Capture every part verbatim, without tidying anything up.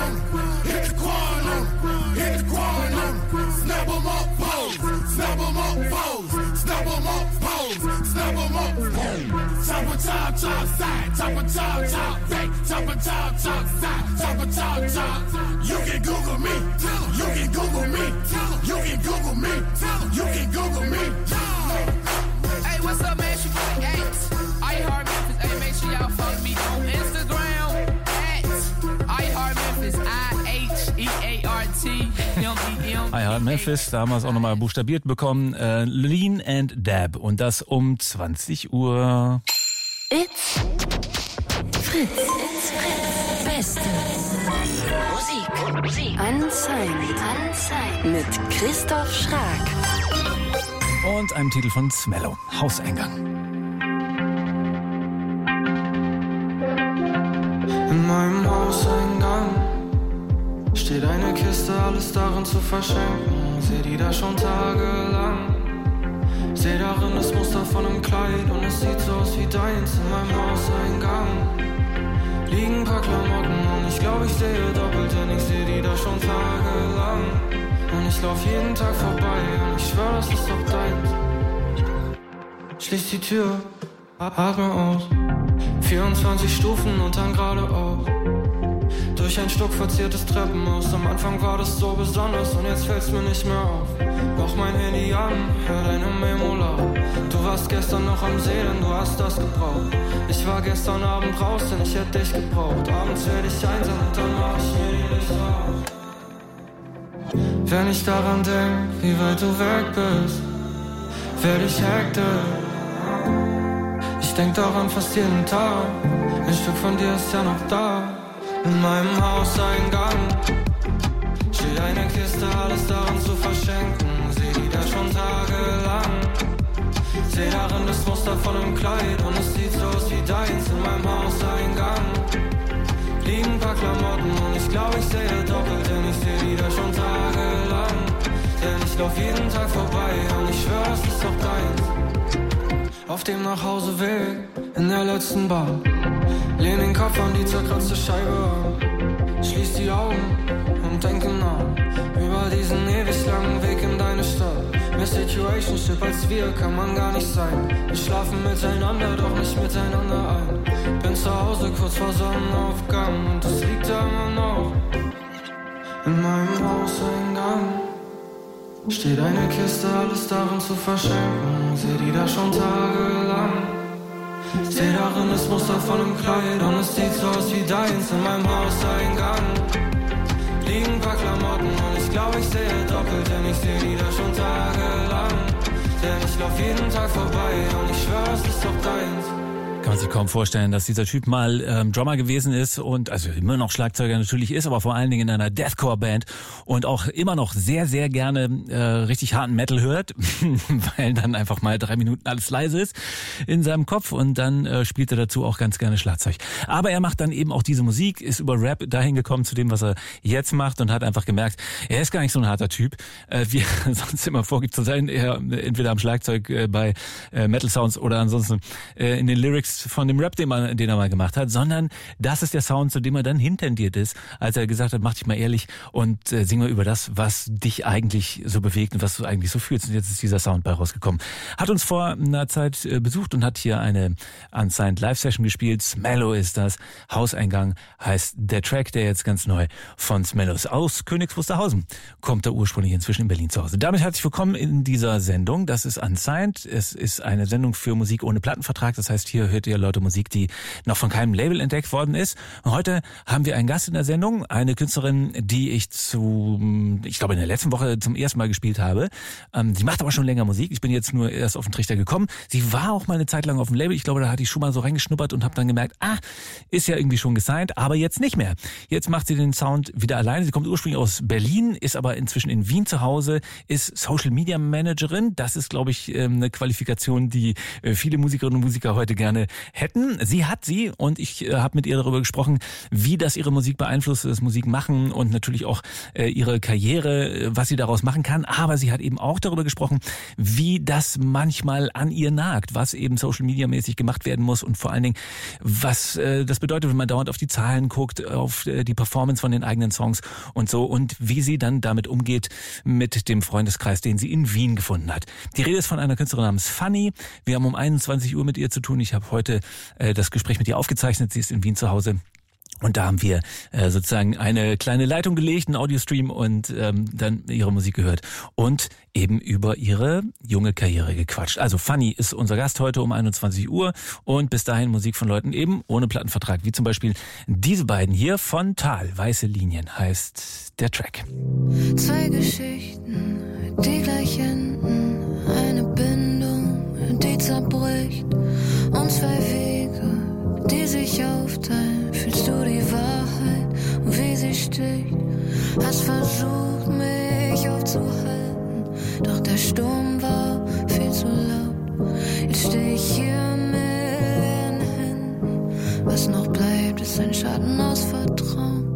on 'em, hit the quad on 'em, hit the quad on 'em, snap 'em up, pose, snap 'em up, pose, snap 'em up, pose, snap 'em up, pose. Chop a chop, chop, side, chop a chop, chop, back, chop a chop, chop, side, chop a chop, chop. You can Google me, you can Google me, you can Google me, you can Google me. Hey, what's up, man? She from the X. iHeart Memphis. Hey, make sure y'all follow me on Instagram at iHeart Memphis. I H E A R T M E M. iHeart Memphis, da haben wir es auch nochmal buchstabiert bekommen. Äh, Lean and Dab. Und das um zwanzig Uhr. It's Fritz. It's Fritz. Beste Musik. Musik. Unsigned. Unsigned. Mit Christoph Schrag. Und einem Titel von Smello, Hauseingang. In meinem Hauseingang steht eine Kiste, alles darin zu verschenken. Seh die da schon tagelang. Seh darin das Muster von einem Kleid und es sieht so aus wie deins. In meinem Hauseingang liegen ein paar Klamotten und ich glaube, ich sehe doppelt, denn ich seh die da schon tagelang. Und ich lauf jeden Tag vorbei und ich schwör, das ist doch deins. Schließ die Tür, atme aus. vierundzwanzig Stufen und dann geradeaus. Durch ein stuckverziertes Treppenhaus. Am Anfang war das so besonders und jetzt fällt's mir nicht mehr auf. Mach mein Handy an, hör deine Memo laut. Du warst gestern noch am See, denn du hast das gebraucht. Ich war gestern Abend raus, denn ich hätte dich gebraucht. Abends werd ich einsam und dann mach ich mir die Lichter aus. Wenn ich daran denk, wie weit du weg bist, werd ich hektisch. Ich denk daran fast jeden Tag, ein Stück von dir ist ja noch da. In meinem Hauseingang steht eine Kiste, alles daran zu verschenken. Seh die da schon tagelang. Seh darin das Muster von einem Kleid und es sieht so aus wie deins. In meinem Hauseingang liegen ein paar Klamotten und ich glaube, ich sehe doppelt, denn ich seh die da schon tagelang. Denn ich lauf jeden Tag vorbei und ich schwör, es ist doch deins. Auf dem Nachhauseweg in der letzten Bahn lehn den Kopf an die zerkratzte Scheibe an. Schließ die Augen und denke nach über diesen ewig langen Weg in deine Stadt. Mehr Situationship als wir kann man gar nicht sein. Wir schlafen miteinander, doch nicht miteinander ein. Bin zu Hause kurz vor Sonnenaufgang und es liegt da immer noch. In meinem Hauseingang steht eine Kiste, alles darin zu verschenken. Seh die da schon tagelang. Seh darin das Muster von einem Kleid und es sieht so aus wie deins. In meinem Hauseingang liegen ein paar Klamotten und ich glaube, ich sehe doppelt, denn ich seh die da schon tagelang. Denn ich lauf jeden Tag vorbei und ich schwör, es ist doch deins. Kann man sich kaum vorstellen, dass dieser Typ mal ähm, Drummer gewesen ist und also immer noch Schlagzeuger natürlich ist, aber vor allen Dingen in einer Deathcore-Band und auch immer noch sehr, sehr gerne äh, richtig harten Metal hört, weil dann einfach mal drei Minuten alles leise ist in seinem Kopf und dann äh, spielt er dazu auch ganz gerne Schlagzeug. Aber er macht dann eben auch diese Musik, ist über Rap dahin gekommen zu dem, was er jetzt macht und hat einfach gemerkt, er ist gar nicht so ein harter Typ, äh, wie er sonst immer vorgibt zu sein. Er entweder am Schlagzeug äh, bei äh, Metal Sounds oder ansonsten äh, in den Lyrics von dem Rap, den, man, den er mal gemacht hat, sondern das ist der Sound, zu dem er dann hintendiert ist, als er gesagt hat, mach dich mal ehrlich und äh, sing mal über das, was dich eigentlich so bewegt und was du eigentlich so fühlst. Und jetzt ist dieser Sound bei rausgekommen. Hat uns vor einer Zeit äh, besucht und hat hier eine Unsigned Live-Session gespielt. Smello ist das. Hauseingang heißt der Track, der jetzt ganz neu von Smello ist. Aus Königs Wusterhausen kommt er ursprünglich, inzwischen in Berlin zu Hause. Damit herzlich willkommen in dieser Sendung. Das ist Unsigned. Es ist eine Sendung für Musik ohne Plattenvertrag. Das heißt, hier hört ihr Leute Musik, die noch von keinem Label entdeckt worden ist. Und heute haben wir einen Gast in der Sendung, eine Künstlerin, die ich zu, ich glaube in der letzten Woche zum ersten Mal gespielt habe. Ähm, sie macht aber schon länger Musik. Ich bin jetzt nur erst auf den Trichter gekommen. Sie war auch mal eine Zeit lang auf dem Label. Ich glaube, da hatte ich schon mal so reingeschnuppert und habe dann gemerkt, ah, ist ja irgendwie schon gesigned, aber jetzt nicht mehr. Jetzt macht sie den Sound wieder alleine. Sie kommt ursprünglich aus Berlin, ist aber inzwischen in Wien zu Hause, ist Social Media Managerin. Das ist, glaube ich, eine Qualifikation, die viele Musikerinnen und Musiker heute gerne hätten. Sie hat sie und ich äh, habe mit ihr darüber gesprochen, wie das ihre Musik beeinflusst, das Musikmachen und natürlich auch äh, ihre Karriere, äh, was sie daraus machen kann. Aber sie hat eben auch darüber gesprochen, wie das manchmal an ihr nagt, was eben Social Media mäßig gemacht werden muss und vor allen Dingen, was äh, das bedeutet, wenn man dauernd auf die Zahlen guckt, auf äh, die Performance von den eigenen Songs und so und wie sie dann damit umgeht mit dem Freundeskreis, den sie in Wien gefunden hat. Die Rede ist von einer Künstlerin namens Fanny. Wir haben um einundzwanzig Uhr mit ihr zu tun. Ich habe heute äh, das Gespräch mit ihr aufgezeichnet. Sie ist in Wien zu Hause. Und da haben wir äh, sozusagen eine kleine Leitung gelegt, einen Audiostream und ähm, dann ihre Musik gehört und eben über ihre junge Karriere gequatscht. Also Fanny ist unser Gast heute um einundzwanzig Uhr und bis dahin Musik von Leuten eben ohne Plattenvertrag, wie zum Beispiel diese beiden hier von Tal. Weiße Linien heißt der Track. Zwei Geschichten, die gleich enden, eine Bindung, die zerbricht und zwei Wege, die sich aufteilen. Fühlst du die Wahrheit und wie sie sticht? Hast versucht, mich aufzuhalten, doch der Sturm war viel zu laut. Jetzt steh ich hier mit leeren Händen. Was noch bleibt, ist ein Schatten aus Vertrauen.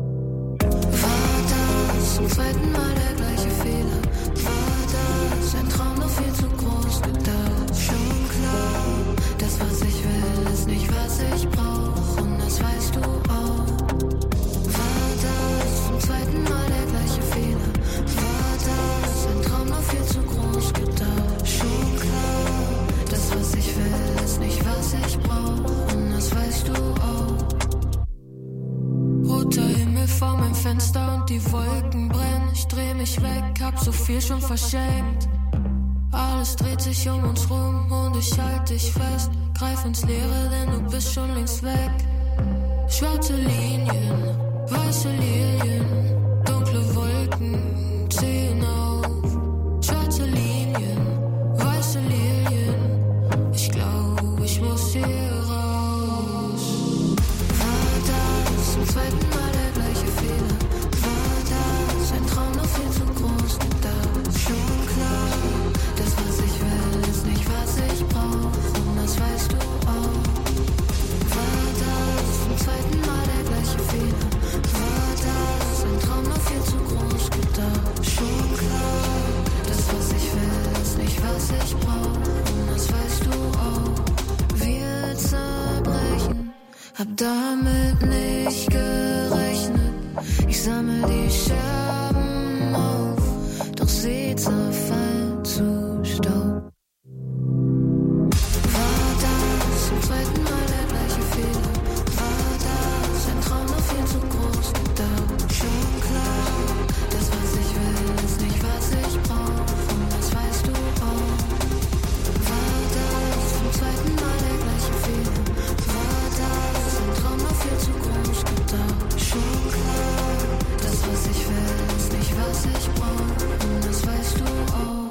War das zum zweiten Mal der gleiche Fehler? War das ein Traum noch viel zu groß gedacht? Schon klar, das was ich will, ist nicht was ich brauch. Das weißt du auch. War das zum zweiten Mal der gleiche Fehler? War das ein Traum noch viel zu groß gedacht? Schon klar, das was ich will, ist nicht was ich brauch. Und das weißt du auch. Roter Himmel vor meinem Fenster und die Wolken brennen. Ich dreh mich weg, hab so viel schon verschenkt. Alles dreht sich um uns rum und ich halt dich fest. Greif ins Leere, denn du bist schon längst weg. Schwarze Linien, weiße Lilien, dunkle Wolken ziehen auf. Schwarze Linien, weiße Lilien, ich glaube, ich muss hier raus. War das zum zweiten Mal der gleiche Fehler? War das ein Traum noch viel zu groß gedacht? Schon klar, das was ich will, ist nicht was ich brauch. Und das weißt du auch. War das zum zweiten Mal der gleiche Fehler? War das ein Traum noch viel zu groß gedacht? Schon klar, das was ich will, ist nicht was ich brauch. Und das weißt du auch. Wir zerbrechen, hab damit nicht gerechnet. Ich sammel die Scherben auf, doch sie zerfallen zu Staub. War das zum zweiten Mal der gleiche Fehler? War das ein Traum noch viel zu groß gedacht? Schon klar, das was ich will, ist nicht was ich brauch. Und das weißt du auch. War das zum zweiten Mal der gleiche Fehler? War das ein Traum noch viel zu groß gedacht? Schon klar, das was ich will, ist nicht was ich brauch. Und das weißt du auch.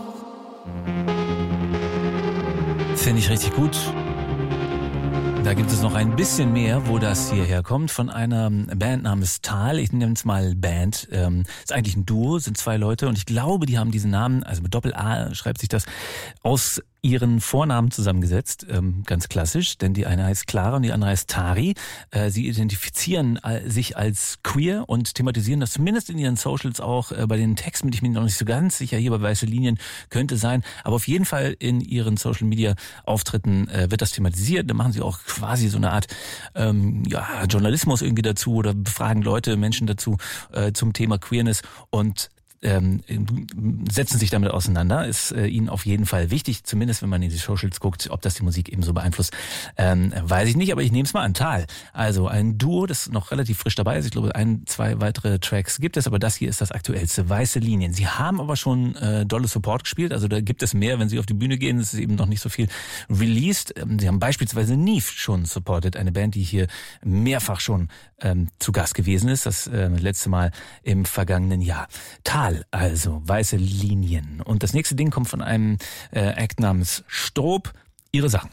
Finde ich richtig gut. Da gibt es noch ein bisschen mehr, wo das hierher kommt, von einer Band namens Tal. Ich nenne es mal Band. Ähm, ist eigentlich ein Duo, sind zwei Leute und ich glaube, die haben diesen Namen, also mit Doppel-A schreibt sich das, aus ihren Vornamen zusammengesetzt, ähm, ganz klassisch, denn die eine heißt Clara und die andere heißt Tari. Äh, sie identifizieren äh, sich als queer und thematisieren das zumindest in ihren Socials auch. Äh, bei den Texten bin ich mir noch nicht so ganz sicher, hier bei Weiße Linien könnte sein, aber auf jeden Fall in ihren Social Media Auftritten äh, wird das thematisiert. Da machen sie auch quasi so eine Art ähm, ja, Journalismus irgendwie dazu oder befragen Leute, Menschen dazu äh, zum Thema Queerness und Ähm, setzen sich damit auseinander, ist äh, ihnen auf jeden Fall wichtig, zumindest wenn man in die Socials guckt, ob das die Musik eben so beeinflusst, ähm, weiß ich nicht, aber ich nehme es mal an. Tal, also ein Duo, das noch relativ frisch dabei ist, ich glaube ein, zwei weitere Tracks gibt es, aber das hier ist das aktuellste, Weiße Linien. Sie haben aber schon äh, dolle Support gespielt, also da gibt es mehr, wenn sie auf die Bühne gehen, es ist eben noch nicht so viel released. Ähm, sie haben beispielsweise Neve schon supported, eine Band, die hier mehrfach schon ähm, zu Gast gewesen ist, das äh, letzte Mal im vergangenen Jahr. Tal, also Weiße Linien. Und das nächste Ding kommt von einem äh, Act namens Strob. Ihre Sachen.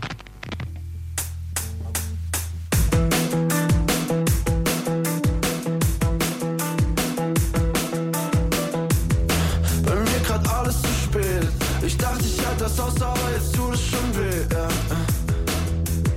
Bei mir grad alles zu spät. Ich dachte, ich halte das aus, aber jetzt tut es schon weh. Ja.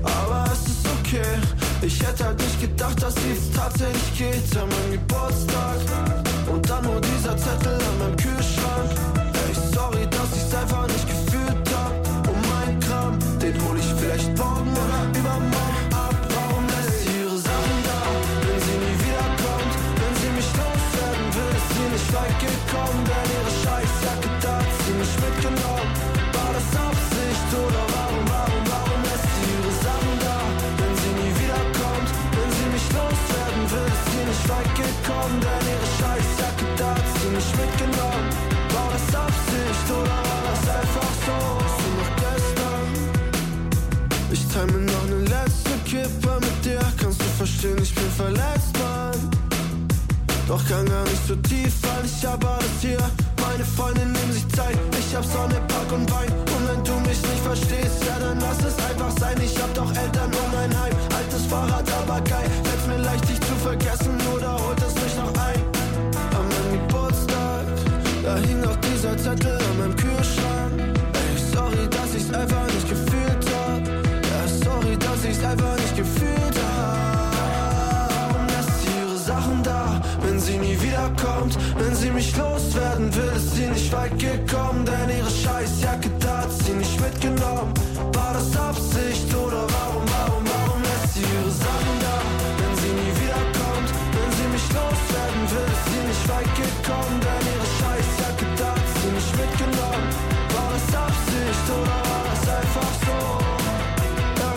tatsächlich geht an meinem Geburtstag. Und dann nur dieser Zettel an meinem Kühlschrank. Ey, sorry, dass ich's einfach nicht gefühlt hab. Und mein Kram, den hol ich vielleicht morgen oder übermorgen ab. Warum lässt sie ihre Sachen da, wenn sie nie wiederkommt? Wenn sie mich loswerden will, ist sie nicht weit gekommen. Denn ihre Scheißjacke da hat sie mich mitgenommen. War das Absicht oder warum, warum, warum lässt sie ihre Sachen da, wenn sie nie wiederkommt? Wenn sie mich loswerden will, ist sie nicht weit gekommen. Denn ihre Scheißjacke da hat sie mich mitgenommen. War das Absicht oder war das einfach so? Bist du noch gestern? Ich teil mir noch ne letzte Kippe mit dir. Kannst du verstehen, ich bin verletzt, Mann. Doch kann gar nicht so tief, weil ich hab alles hier. Meine Freunde nehmen sich Zeit, ich hab Sonne, Park und Wein. Und wenn du mich nicht verstehst, ja dann lass es einfach sein. Ich hab doch Eltern und ein Heim, altes Fahrrad, aber geil. Fällt's mir leicht, dich zu vergessen oder holt es mich noch ein? An meinem Geburtstag, da hing auch dieser Zettel an meinem Kühlschrank. Ey, sorry, dass ich's einfach nicht gefühlt hab. Ja, sorry, dass ich's einfach nicht gefühlt hab. Warum lässt sie ihre Sachen da, wenn sie nie wiederkommt? Wenn sie mich loswerden will, ist sie nicht weit gekommen. Denn ihre Scheißjacke da hat sie nicht mitgenommen. War das Absicht oder warum, warum, warum lässt sie ihre Sachen da, wenn sie nie wiederkommt? Wenn sie mich loswerden will, ist sie nicht weit gekommen. Denn ihre Scheißjacke da hat sie nicht mitgenommen. War das Absicht oder war das einfach so? Ja.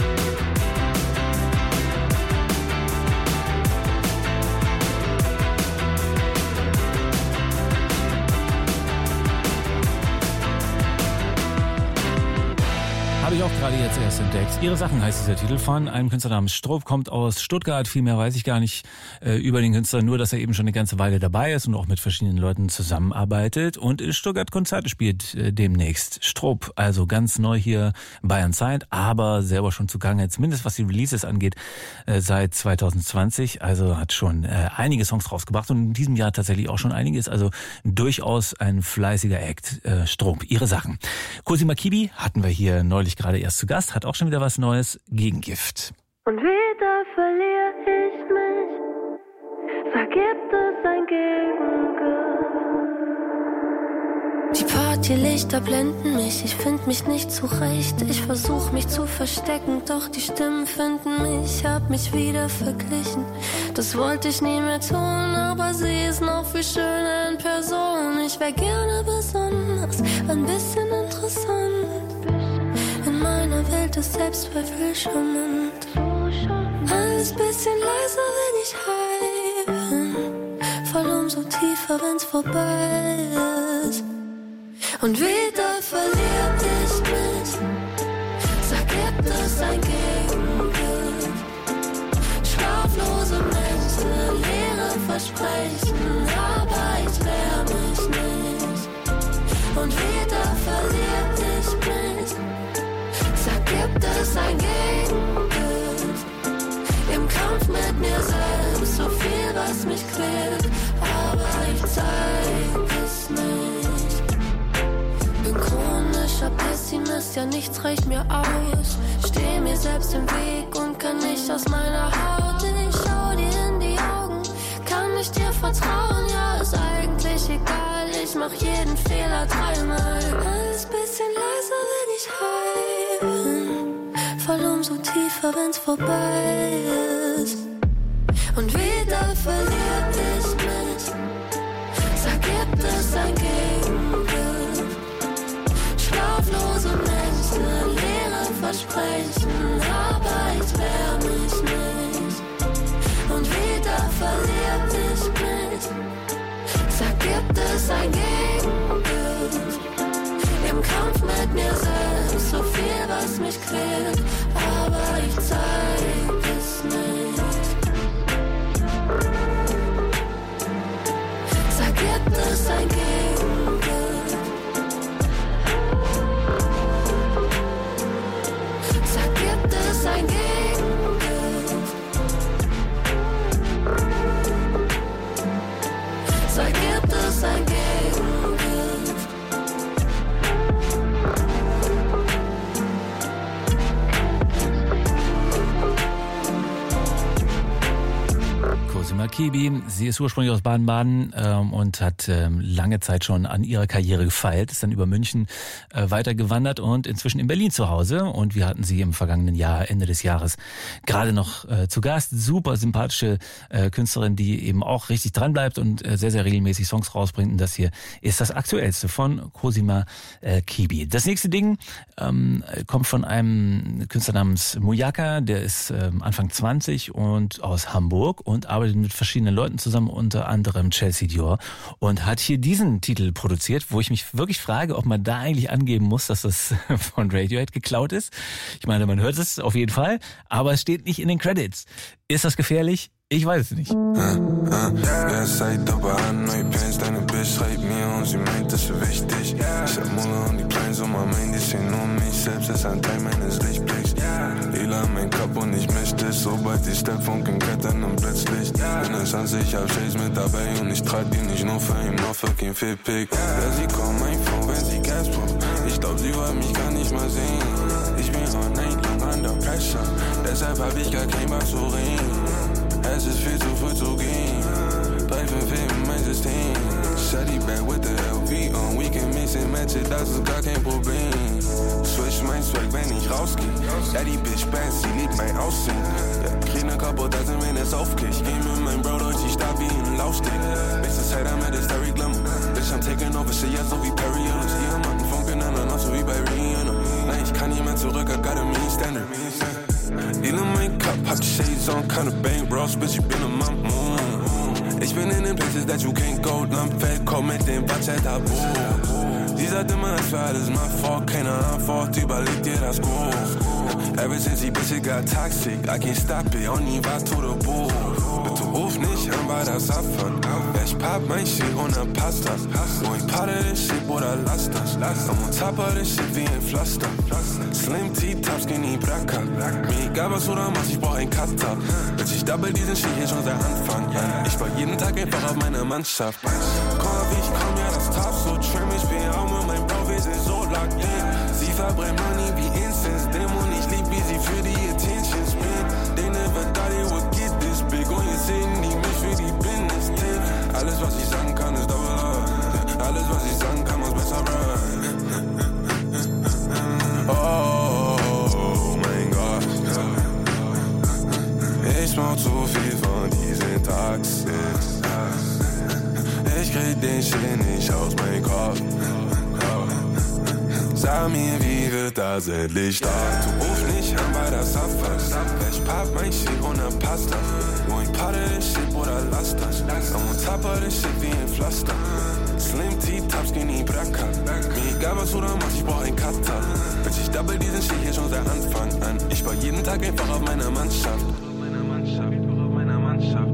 Habe ich auch gerade jetzt erst entdeckt. Ihre Sachen heißt dieser Titel von einem Künstler namens Stroop, kommt aus Stuttgart. Viel mehr weiß ich gar nicht äh, über den Künstler, nur dass er eben schon eine ganze Weile dabei ist und auch mit verschiedenen Leuten zusammenarbeitet und in Stuttgart Konzerte spielt äh, demnächst. Stroop, also ganz neu hier bei Unsigned, aber selber schon zugange, zumindest was die Releases angeht, äh, seit zwanzig zwanzig. Also hat schon äh, einige Songs rausgebracht und in diesem Jahr tatsächlich auch schon einiges. Also durchaus ein fleißiger Act. Äh, Stroop, ihre Sachen. Cosima Kibi hatten wir hier neulich gerade erst zu Gast, hat auch schon wieder was Neues, Gegengift. Und wieder verliere ich mich, da gibt es ein Gegengift. Die Partylichter blenden mich, ich find mich nicht zurecht. Ich versuch mich zu verstecken, doch die Stimmen finden mich. Ich hab mich wieder verglichen, das wollte ich nie mehr tun. Aber sie ist noch viel schöner in Person. Ich wär gerne besonders, ein bisschen interessant. In meiner Welt ist Selbstzweifel charmant. Alles bisschen leiser, wenn ich high bin. Fall umso tiefer, wenn's vorbei ist. Und wieder verliere ich mich. Sag, gibt es ein Gegengift? Schlaflose Nächte, leere Versprechen, aber ich wehr mich nicht. Und wieder verliere ich mich. Sag, gibt es ein Gegengift? Im Kampf mit mir selbst, so viel, was mich quält, aber ich zeig es nicht. Bin chronischer Pessimist, ja nichts reicht mir aus. Steh mir selbst im Weg und kann nicht aus meiner Haut. Ich schau dir in die Augen, kann ich dir vertrauen? Ja, ist eigentlich egal, ich mach jeden Fehler dreimal. Alles bisschen leiser, wenn ich high bin. Fall umso tiefer, wenn's vorbei ist. Und wieder verliere ich mich. Sag, gibt es ein Gegengift? Schlaflose Nächte, leere Versprechen, aber ich wehr mich nicht. Und wieder verliere ich mich. Sag, gibt es ein Gegengift? Im Kampf mit mir selbst, so viel, was mich quält, aber ich zeig es nicht. Sag, gibt es ein Gegengift? Sag, gibt es ein Gegengift? Sag, gibt es ein Gegengift? Kibi. Sie ist ursprünglich aus Baden-Baden ähm, und hat ähm, lange Zeit schon an ihrer Karriere gefeilt, ist dann über München äh, weitergewandert und inzwischen in Berlin zu Hause. Und wir hatten sie im vergangenen Jahr, Ende des Jahres, gerade noch äh, zu Gast. Super sympathische äh, Künstlerin, die eben auch richtig dran bleibt und äh, sehr, sehr regelmäßig Songs rausbringt. Und das hier ist das aktuellste von Cosima äh, Kibi. Das nächste Ding ähm, kommt von einem Künstler namens Muyaka, der ist ähm, Anfang zwanzig und aus Hamburg und arbeitet mit verschiedenen Leuten zusammen, unter anderem Chelsea Dior, und hat hier diesen Titel produziert, wo ich mich wirklich frage, ob man da eigentlich angeben muss, dass das von Radiohead geklaut ist. Ich meine, man hört es auf jeden Fall, aber es steht nicht in den Credits. Ist das gefährlich? Ich weiß es nicht. Wer sagt aber an, neue Pants, deine Bitch schreibt mir und sie meint, das ist wichtig. Ich hab Mulle und die Kleinen, so mal meint, die sehen nur mich selbst, ist ein Teil meines Lichtblicks. Lila mein Kopf und ich misch das, sobald die Stepfunken klettern und Blitzlicht. Bin in zwanzig, hab Shades mit dabei und ich trag die nicht nur für ihn, nur fucking Fitpick. Ja, sie kommt mein Phone, wenn sie Gas braucht. Ich glaub, sie wollte mich gar nicht mal sehen. Ich bin all night lang under pressure, deshalb hab ich gar kein was zu reden. Es ist viel zu früh zu gehen. drei fünf in mein System. Shutty back with the L V on. We can mix and match it, das ist gar kein Problem. Switch mein Swag, wenn ich rausgeh. Ja, die Bitch Bands, sie liebt mein Aussehen. Ja, krieg ne kaputt, also wenn es aufkriegt. Geh mit meinem Bro durch die Stadt wie ein Laufsteg. Nächste Zeit am Ende Story Glamour. Bitch, I'm taking over shit, ja, so wie Perry Ellis. Ihr Matten funken an, noch so wie bei Rihanna. Nein, ich kann nicht mehr zurück, I got a mean standard. Dealing mein Cup, hab die Shades on, kinda bang bros, bitch, ich bin in my mood. Ich bin in den places that you can't go, Landfeld, komm mit dem Bachet-Tabu. Sie sagt immer, es war alles my fault, keine Antwort, überlegt ihr das gut. Ever since die Bitch got toxic, I can't stop it, auch nie was to the bull. Bitte ruf nicht an, weil das abfuckt. Ich papp mein Shit und dann passt das. Wo ich paddel das Shit, Bruder, lass das. I'm on top of this shit wie ein Pflaster. Slim T-Top, Skinny Bracker. Mir egal was du da machst, ich brauch ein Cutter. Bitch, ich double diesen Shit hier schon seit Anfang. Ich war jeden Tag einfach auf meiner Mannschaft. Komm, wie ich komm, ja, das Top so trim. Ich bin auch mit meinem Bro, wir sind so locked in. Sie verbrennt Money wie Incense, dem und ich lieb, wie sie für die Attention spin. They never thought it would get this big. Und jetzt sehen die mich für die Business-Tipp. Alles, was ich sagen kann, ist Double up. Alles, was ich sagen kann, muss besser run. Oh, mein Gott. Ich smoke zu viel von diesen Taxis. Ich krieg den Shit nicht aus meinem Kopf. Sag mir, wie wird das endlich stark? Du ruf nicht an, weil das abfuckt. Ich papp mein Shit und dann passt das. Wo ich paddel das Shit, Bruder, lass das. I'm on top of this shit wie ein Pflaster. Slim T-Top, Skinny Bracker. Mir egal was du da machst, ich brauch ein Cutter. Bitch, ich double diesen Shit hier schon seit Anfang an. Ich war jeden Tag einfach auf meiner Mannschaft. Auf meiner Mannschaft, auf meiner Mannschaft.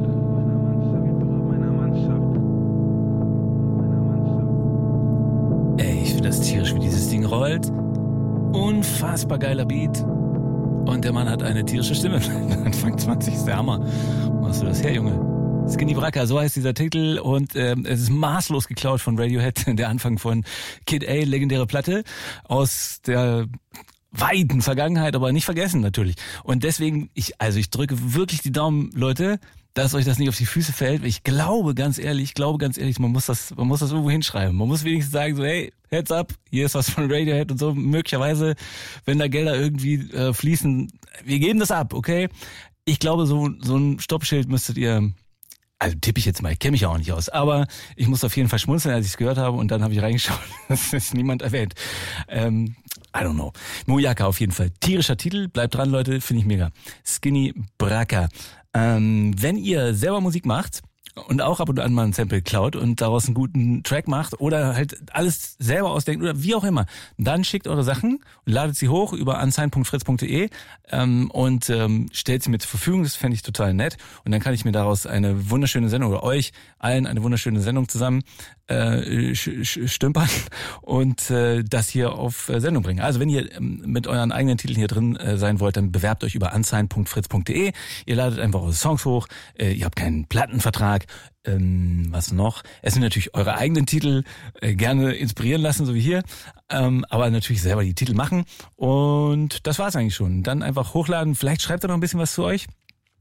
Ey, ich finde das tierisch, wie dieses Ding rollt. Unfassbar geiler Beat. Und der Mann hat eine tierische Stimme. Anfang zwanzig ist der Hammer. Wo hast du das her, Junge? Skinny Bracker, so heißt dieser Titel. Und ähm, es ist maßlos geklaut von Radiohead. Der Anfang von Kid A, legendäre Platte. Aus der weiten Vergangenheit, aber nicht vergessen natürlich. Und deswegen, ich also ich drücke wirklich die Daumen, Leute, dass euch das nicht auf die Füße fällt. Ich glaube ganz ehrlich, ich glaube ganz ehrlich, man muss das, man muss das irgendwo hinschreiben. Man muss wenigstens sagen so, hey, heads up, hier ist was von Radiohead und so. Möglicherweise, wenn da Gelder irgendwie äh, fließen, wir geben das ab, okay? Ich glaube, so so ein Stoppschild müsstet ihr, also tippe ich jetzt mal, ich kenne mich ja auch nicht aus, aber ich muss auf jeden Fall schmunzeln, als ich es gehört habe und dann habe ich reingeschaut, das ist niemand erwähnt. Ähm, I don't know. Muyaka auf jeden Fall. Tierischer Titel, bleibt dran, Leute, finde ich mega. Skinny Bracker. Ähm, wenn ihr selber Musik macht und auch ab und an mal ein Sample klaut und daraus einen guten Track macht oder halt alles selber ausdenkt oder wie auch immer, dann schickt eure Sachen und ladet sie hoch über unsigned punkt fritz punkt de ähm, und ähm, stellt sie mir zur Verfügung. Das fände ich total nett. Und dann kann ich mir daraus eine wunderschöne Sendung oder euch allen eine wunderschöne Sendung zusammen äh, stümpern und äh, das hier auf äh, Sendung bringen. Also wenn ihr ähm, mit euren eigenen Titeln hier drin äh, sein wollt, dann bewerbt euch über unsigned punkt fritz punkt de. Ihr ladet einfach eure Songs hoch. Äh, ihr habt keinen Plattenvertrag. Ähm, was noch? Es sind natürlich eure eigenen Titel, äh, gerne inspirieren lassen, so wie hier, ähm, aber natürlich selber die Titel machen und das war's eigentlich schon. Dann einfach hochladen, vielleicht schreibt ihr noch ein bisschen was zu euch.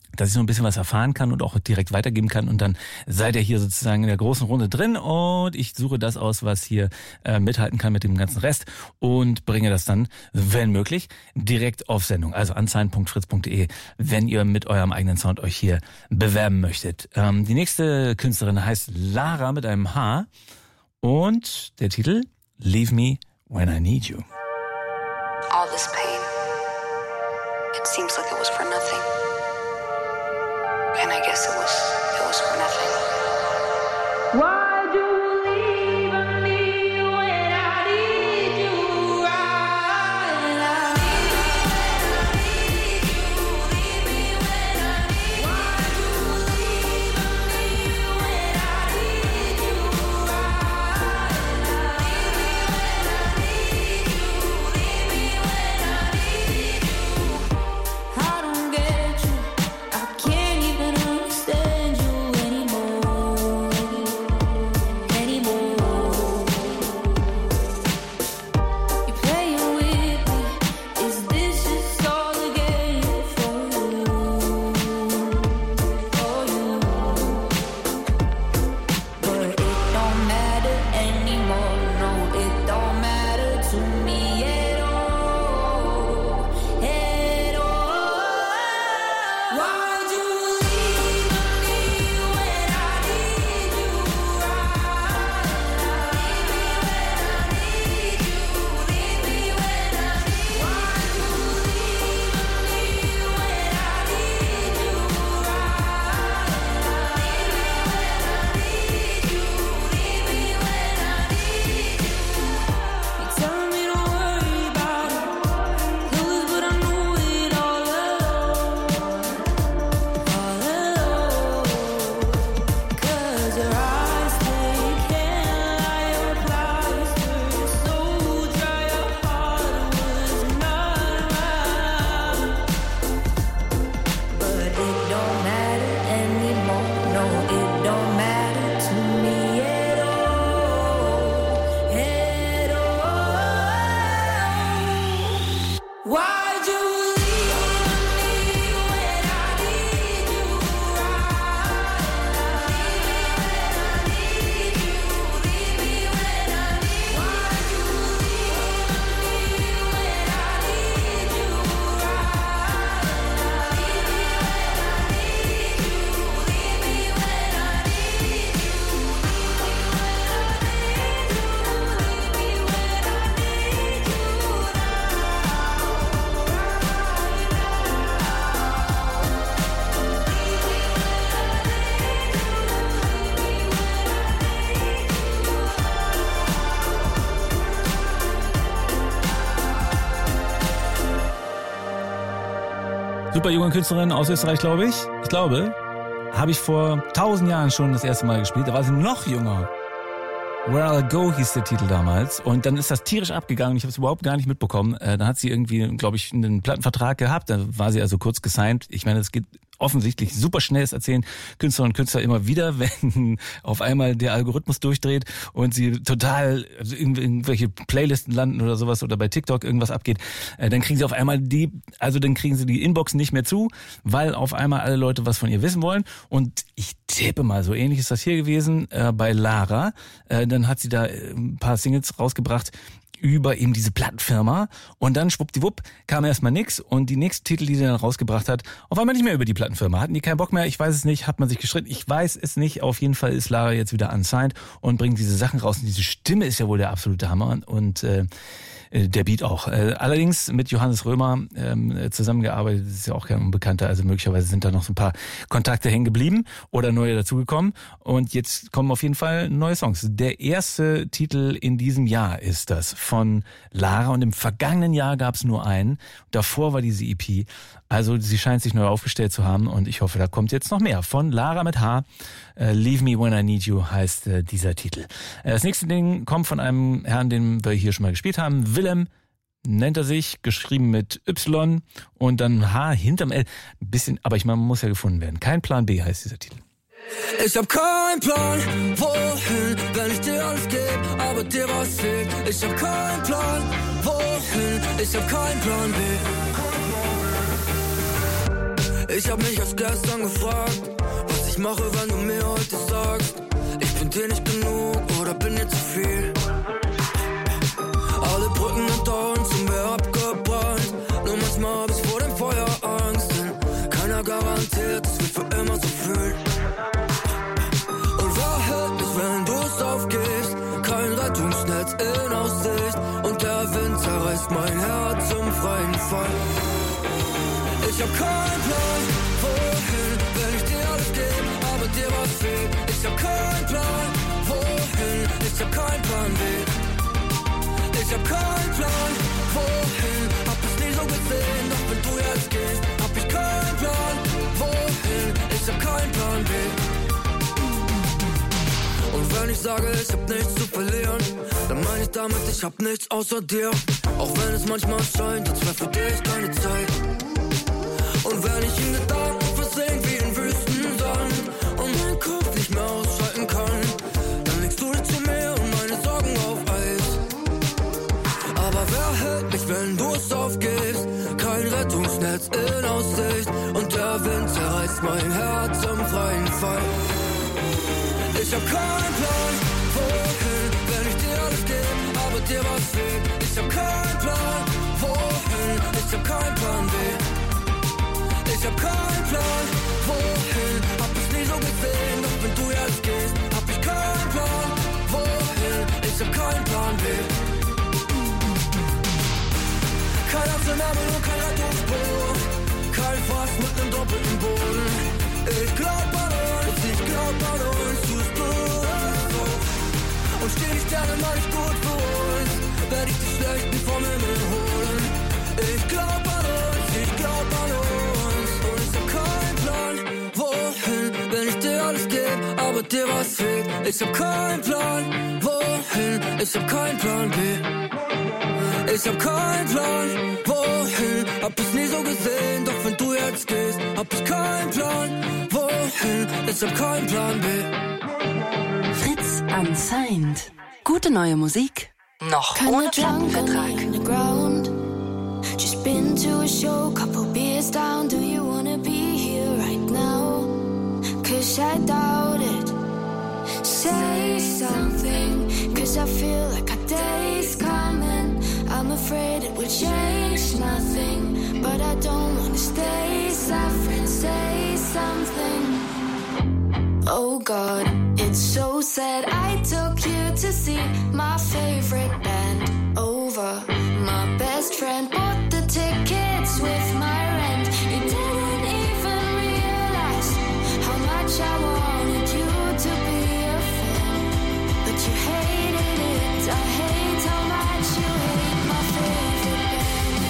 dass ich so ein bisschen was erfahren kann und auch direkt weitergeben kann. Und dann seid ihr hier sozusagen in der großen Runde drin und ich suche das aus, was hier äh, mithalten kann mit dem ganzen Rest und bringe das dann, wenn möglich, direkt auf Sendung. Also unsigned punkt fritz punkt de, wenn ihr mit eurem eigenen Sound euch hier bewerben möchtet. Ähm, die nächste Künstlerin heißt Lara mit einem H und der Titel Leave Me When I Need You. All this pain, it seems like it was for nothing. And I guess it was, it was for nothing. Why'd you leave me when I need you right now? Leave me when I need you, leave me when I need you. Why'd you leave me when I need you right now? Leave me when I need you, leave me when I need you. I don't get you, I can't even understand you anymore, anymore. You're playing with me, is this just all a game for you, for you? But it don't matter anymore, no, it don't matter to me at all, at all. Why'd you leave me when I need you right now? Leave me when I need you, leave me when I need you. Why'd you leave me when I need you right now? Leave me when I need you, leave me when I need you. You tell me don't worry about it, lose, but I know it all alone, all alone. 'Cause your eyes, they can't lie, your plaster is so dry, your heart was not around. But it don't matter anymore, no, it don't matter to me at all, at all. Why'd you leave me when I need you right now? Leave me when I need you, leave me when I need you. Why'd you leave me when I need you right now? Leave me when I need you, leave me when I need you. Leave me when I need you, leave me when I need you. Super junge Künstlerin aus Österreich, glaube ich. Ich glaube, habe ich vor tausend Jahren schon das erste Mal gespielt. Da war sie noch jünger. Where I'll Go hieß der Titel damals. Und dann ist das tierisch abgegangen. Ich habe es überhaupt gar nicht mitbekommen. Äh, dann hat sie irgendwie, glaube ich, einen Plattenvertrag gehabt. Da war sie also kurz gesigned. Ich meine, es geht offensichtlich super schnell. Das erzählen Künstlerinnen und Künstler immer wieder, wenn auf einmal der Algorithmus durchdreht und sie total also in irgendwelche Playlisten landen oder sowas oder bei TikTok irgendwas abgeht. Äh, dann kriegen sie auf einmal die, also dann kriegen sie die Inboxen nicht mehr zu, weil auf einmal alle Leute was von ihr wissen wollen. Und ich tippe mal, so ähnlich ist das hier gewesen äh, bei Lara. Äh, dann hat sie da ein paar Singles rausgebracht über eben diese Plattenfirma und dann schwuppdiwupp kam erstmal nix und die nächsten Titel, die sie dann rausgebracht hat, auf einmal nicht mehr über die Plattenfirma. Hatten die keinen Bock mehr? Ich weiß es nicht. Hat man sich gestritten? Ich weiß es nicht. Auf jeden Fall ist Lara jetzt wieder unsigned und bringt diese Sachen raus und diese Stimme ist ja wohl der absolute Hammer und äh, der Beat auch. Äh, allerdings mit Johannes Römer ähm, zusammengearbeitet, das ist ja auch kein Unbekannter, also möglicherweise sind da noch so ein paar Kontakte hängen geblieben oder neue dazugekommen und jetzt kommen auf jeden Fall neue Songs. Der erste Titel in diesem Jahr ist das von Lara und im vergangenen Jahr gab es nur einen. Davor war diese E P. Also sie scheint sich neu aufgestellt zu haben und ich hoffe, da kommt jetzt noch mehr. Von Lara mit H, äh, Leave Me When I Need You heißt äh, dieser Titel. Äh, das nächste Ding kommt von einem Herrn, den wir hier schon mal gespielt haben. Willem nennt er sich, geschrieben mit Y und dann H hinterm L. Ein bisschen, aber ich meine, man muss ja gefunden werden. Kein Plan B heißt dieser Titel. Ich hab keinen Plan, wohin, wenn ich dir alles geb, aber dir was fehlt. Ich hab keinen Plan, wohin, ich hab keinen Plan B. Ich hab mich erst gestern gefragt, was ich mache, wenn du mir heute sagst, ich bin dir nicht genug oder bin dir zu viel. Alle Brücken unter uns sind wir abgebrannt. Nur manchmal hab ich vor dem Feuer Angst, denn keiner garantiert, dass wir für immer so fühlen. Und wer hält mich, wenn du es aufgibst? Kein Rettungsnetz in Aussicht und der Wind zerreißt mein Herz im freien Fall. Ich hab keinen Plan, wohin, wenn ich dir alles geb, aber dir was fehlt. Ich hab keinen Plan, wohin, ich hab keinen Plan B. Ich hab keinen Plan, wohin, hab es nie so gesehen, doch wenn du jetzt gehst, hab ich keinen Plan, wohin, ich hab keinen Plan B. Und wenn ich sage, ich hab nichts zu verlieren, dann meine ich damit, ich hab nichts außer dir. Auch wenn es manchmal scheint, als wär für dich keine Zeit. Und wenn ich in Gedanken versink wie in Wüstensand und meinen Kopf nicht mehr ausschalten kann, dann legst du dich zu mir und meine Sorgen auf Eis. Aber wer hält mich, wenn du es aufgibst? Kein Rettungsnetz in Aussicht und der Wind zerreißt mein Herz im freien Fall. Ich hab keinen Plan, wohin, wenn ich dir alles geb, aber dir was fehlt. Ich hab keinen Plan, wohin, ich hab keinen Plan B. Ich hab keinen Plan, wohin, hab es nie so gesehen, doch wenn du jetzt gehst, hab ich keinen Plan, wohin, ich hab keinen Plan B. Kein Arzneimittel und kein Rettungsboot, kein Fass mit nem doppelten Boden. Ich glaub an uns, ich glaub an uns, tust du es auch. Und steh die Sterne mal nicht gut für uns, werd ich die Schlechten vom Himmel holen. Ich glaub an uns, ich glaub an uns. Und ich hab keinen Plan, wohin, wenn ich dir alles geb, aber dir was fehlt. Ich hab keinen Plan, wohin, ich hab keinen Plan B. Ich hab keinen Plan, wohin, hab es nie so gesehen, doch wenn du jetzt gehst, hab ich keinen Plan, wohin, ich hab keinen Plan B. Fritz Unsigned. Gute neue Musik, noch ohne Plattenvertrag. Just been to a show, couple beers down. Do you wanna be here right now? Cause I doubt it. Say something, cause I feel like a day's coming. I'm afraid it will change nothing, but I don't wanna stay suffering. Say something. Oh God, it's so sad. I took you to see my favorite band over. My best friend bought the tickets with my rent. You didn't even realize how much I wanted you to be a fan, but you hated it. I hate how much you hate my favorite band.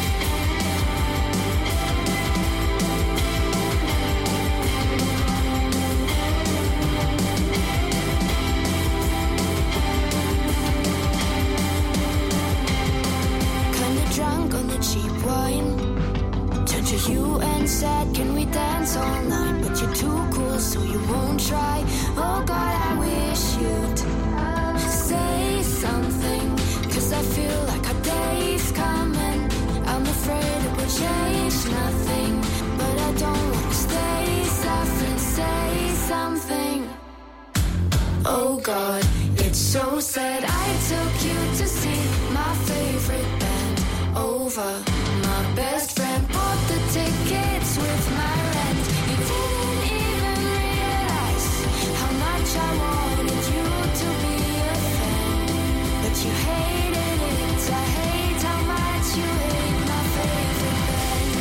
Kinda drunk on the cheap wine, turned to you and said, can we dance all night? But you're too cool, so you won't try. Oh God, I wish you'd say something, cause I feel like a day's coming. I'm afraid it will change nothing, but I don't wanna stay suffering. Say something. Oh God, it's so sad. I took you to see my favorite band over. My best friend bought the tickets with my rent. You didn't even realize how much I wanted you to be a fan, but you hated it. I hate how much you hate my favorite band.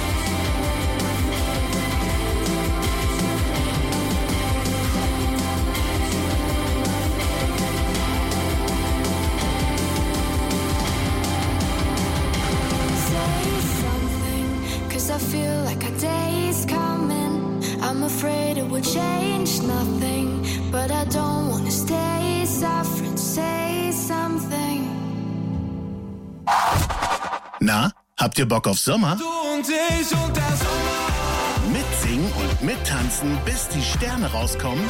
Say something, cause I feel like a day's coming. I'm afraid it will change nothing, but I don't wanna stay suffering. Say something. Na, habt ihr Bock auf Sommer? Du und ich und der Sommer. Mitsingen und mittanzen, bis die Sterne rauskommen.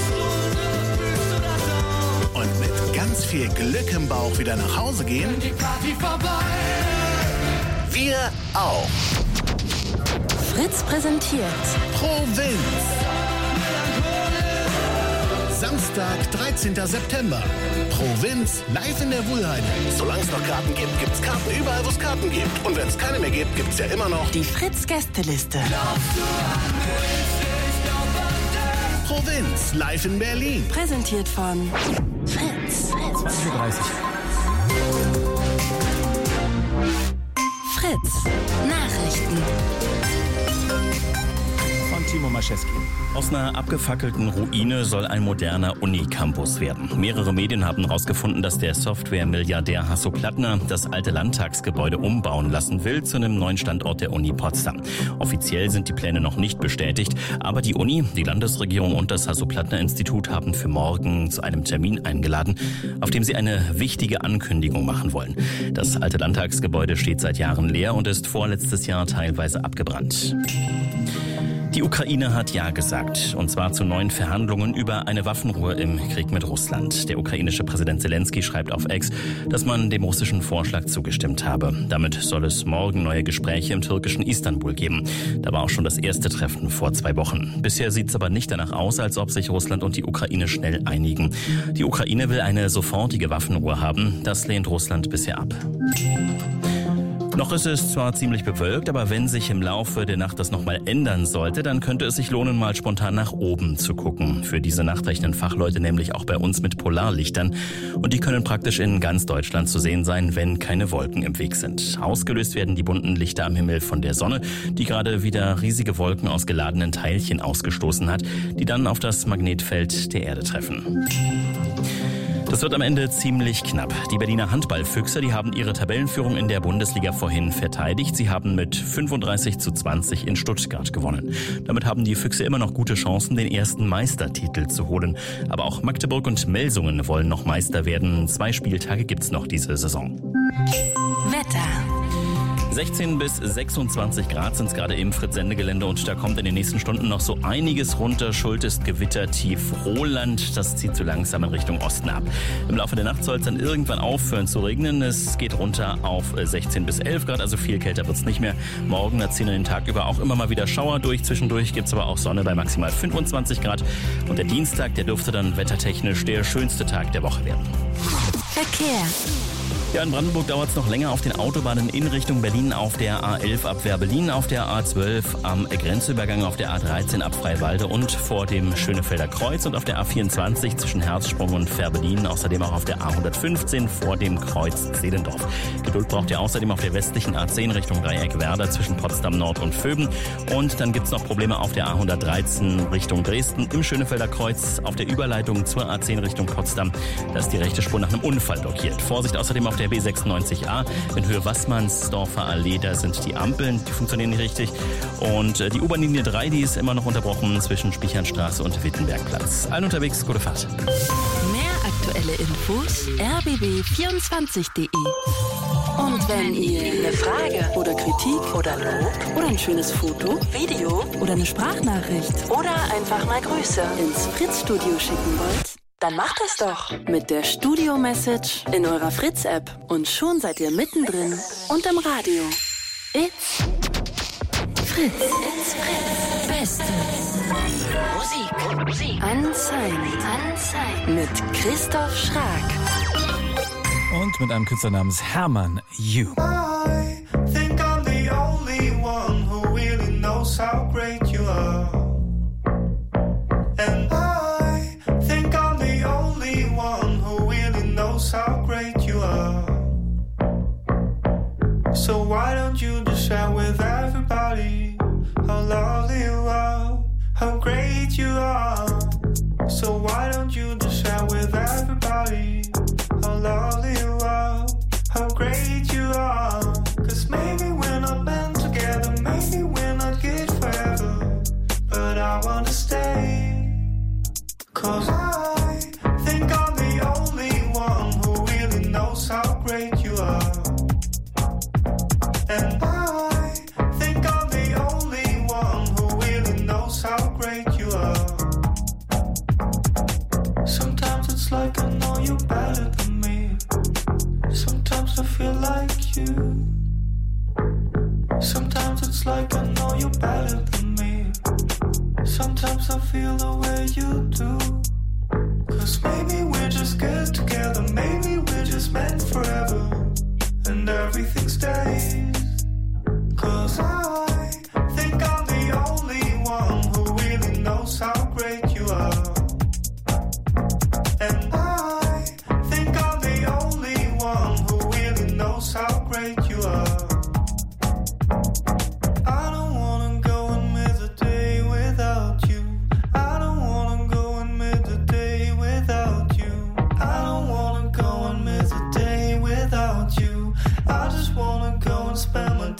Und mit ganz viel Glück im Bauch wieder nach Hause gehen. Die Party vorbei. Wir auch. Fritz präsentiert Provinz. Samstag, dreizehnten September. Provinz live in der Wuhlheide. Solange es noch Karten gibt, gibt's Karten überall, wo es Karten gibt. Und wenn es keine mehr gibt, gibt's ja immer noch die Fritz-Gästeliste. Provinz live in Berlin. Präsentiert von Fritz. zwanzig Uhr dreißig. Fritz Nachrichten. Von Timo Maschewski. Aus einer abgefackelten Ruine soll ein moderner Unicampus werden. Mehrere Medien haben herausgefunden, dass der Software-Milliardär Hasso Plattner das alte Landtagsgebäude umbauen lassen will zu einem neuen Standort der Uni Potsdam. Offiziell sind die Pläne noch nicht bestätigt, aber die Uni, die Landesregierung und das Hasso-Plattner-Institut haben für morgen zu einem Termin eingeladen, auf dem sie eine wichtige Ankündigung machen wollen. Das alte Landtagsgebäude steht seit Jahren leer und ist vorletztes Jahr teilweise abgebrannt. Die Ukraine hat Ja gesagt, und zwar zu neuen Verhandlungen über eine Waffenruhe im Krieg mit Russland. Der ukrainische Präsident Zelensky schreibt auf X, dass man dem russischen Vorschlag zugestimmt habe. Damit soll es morgen neue Gespräche im türkischen Istanbul geben. Da war auch schon das erste Treffen vor zwei Wochen. Bisher sieht es aber nicht danach aus, als ob sich Russland und die Ukraine schnell einigen. Die Ukraine will eine sofortige Waffenruhe haben. Das lehnt Russland bisher ab. Noch ist es zwar ziemlich bewölkt, aber wenn sich im Laufe der Nacht das nochmal ändern sollte, dann könnte es sich lohnen, mal spontan nach oben zu gucken. Für diese Nacht rechnen Fachleute nämlich auch bei uns mit Polarlichtern. Und die können praktisch in ganz Deutschland zu sehen sein, wenn keine Wolken im Weg sind. Ausgelöst werden die bunten Lichter am Himmel von der Sonne, die gerade wieder riesige Wolken aus geladenen Teilchen ausgestoßen hat, die dann auf das Magnetfeld der Erde treffen. Das wird am Ende ziemlich knapp. Die Berliner Handballfüchse, die haben ihre Tabellenführung in der Bundesliga vorhin verteidigt. Sie haben mit fünfunddreißig zu zwanzig in Stuttgart gewonnen. Damit haben die Füchse immer noch gute Chancen, den ersten Meistertitel zu holen. Aber auch Magdeburg und Melsungen wollen noch Meister werden. Zwei Spieltage gibt's noch diese Saison. Wetter. sechzehn bis sechsundzwanzig Grad sind es gerade im Fritz-Sendegelände und da kommt in den nächsten Stunden noch so einiges runter. Schuld ist Gewittertief Roland, das zieht so langsam in Richtung Osten ab. Im Laufe der Nacht soll es dann irgendwann aufhören zu regnen. Es geht runter auf sechzehn bis elf Grad, also viel kälter wird es nicht mehr. Morgen ziehen den Tag über auch immer mal wieder Schauer durch. Zwischendurch gibt es aber auch Sonne bei maximal fünfundzwanzig Grad. Und der Dienstag, der dürfte dann wettertechnisch der schönste Tag der Woche werden. Verkehr. Ja, in Brandenburg dauert es noch länger auf den Autobahnen in Richtung Berlin, auf der A elf ab Werbelin, auf der A zwölf am Grenzübergang, auf der A dreizehn ab Freiwalde und vor dem Schönefelder Kreuz und auf der A vierundzwanzig zwischen Herzsprung und Fährberlin, außerdem auch auf der A hundertfünfzehn vor dem Kreuz Zehlendorf. Geduld braucht ihr außerdem auf der westlichen A zehn Richtung Dreieck-Werder zwischen Potsdam Nord und Vöben und dann gibt es noch Probleme auf der A hundertdreizehn Richtung Dresden im Schönefelder Kreuz auf der Überleitung zur A zehn Richtung Potsdam. Da ist die rechte Spur nach einem Unfall blockiert. Vorsicht außerdem auf der B sechsundneunzig A in Höhe Wassmannsdorfer Allee, da sind die Ampeln, die funktionieren nicht richtig. Und die U-Bahn-Linie drei, die ist immer noch unterbrochen zwischen Spichernstraße und Wittenbergplatz. Allen unterwegs, gute Fahrt. Mehr aktuelle Infos r b b vierundzwanzig punkt de. Und wenn ihr eine Frage oder Kritik oder Lob oder ein schönes Foto, Video oder eine Sprachnachricht oder einfach mal Grüße ins Fritz-Studio schicken wollt, dann macht das doch mit der Studio-Message in eurer Fritz-App und schon seid ihr mittendrin und im Radio. It's Fritz. It's Fritz. Beste Musik. Musik. Unsigned. Unsigned. Mit Christoph Schrag. Und mit einem Künstler namens Hermann You. I think I'm the only one who really knows how great you are. And I think I'm the only one who really knows how great you are. So why don't you just share with everybody how lovely you are, how great you are. So why don't you just share with everybody how lovely you are, how great you are. Cause maybe we're not meant together, maybe we're not good forever, but I wanna stay. Cause I think I'm the only one who really knows how great you are. And I think I'm the only one who really knows how great you are. Sometimes it's like I know you better than me. Sometimes I feel like you. Sometimes it's like I know you better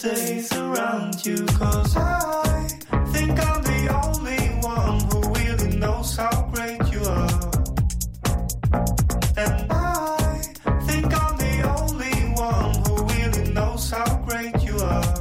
days around you, 'cause I think I'm the only one who really knows how great you are. And I think I'm the only one who really knows how great you are.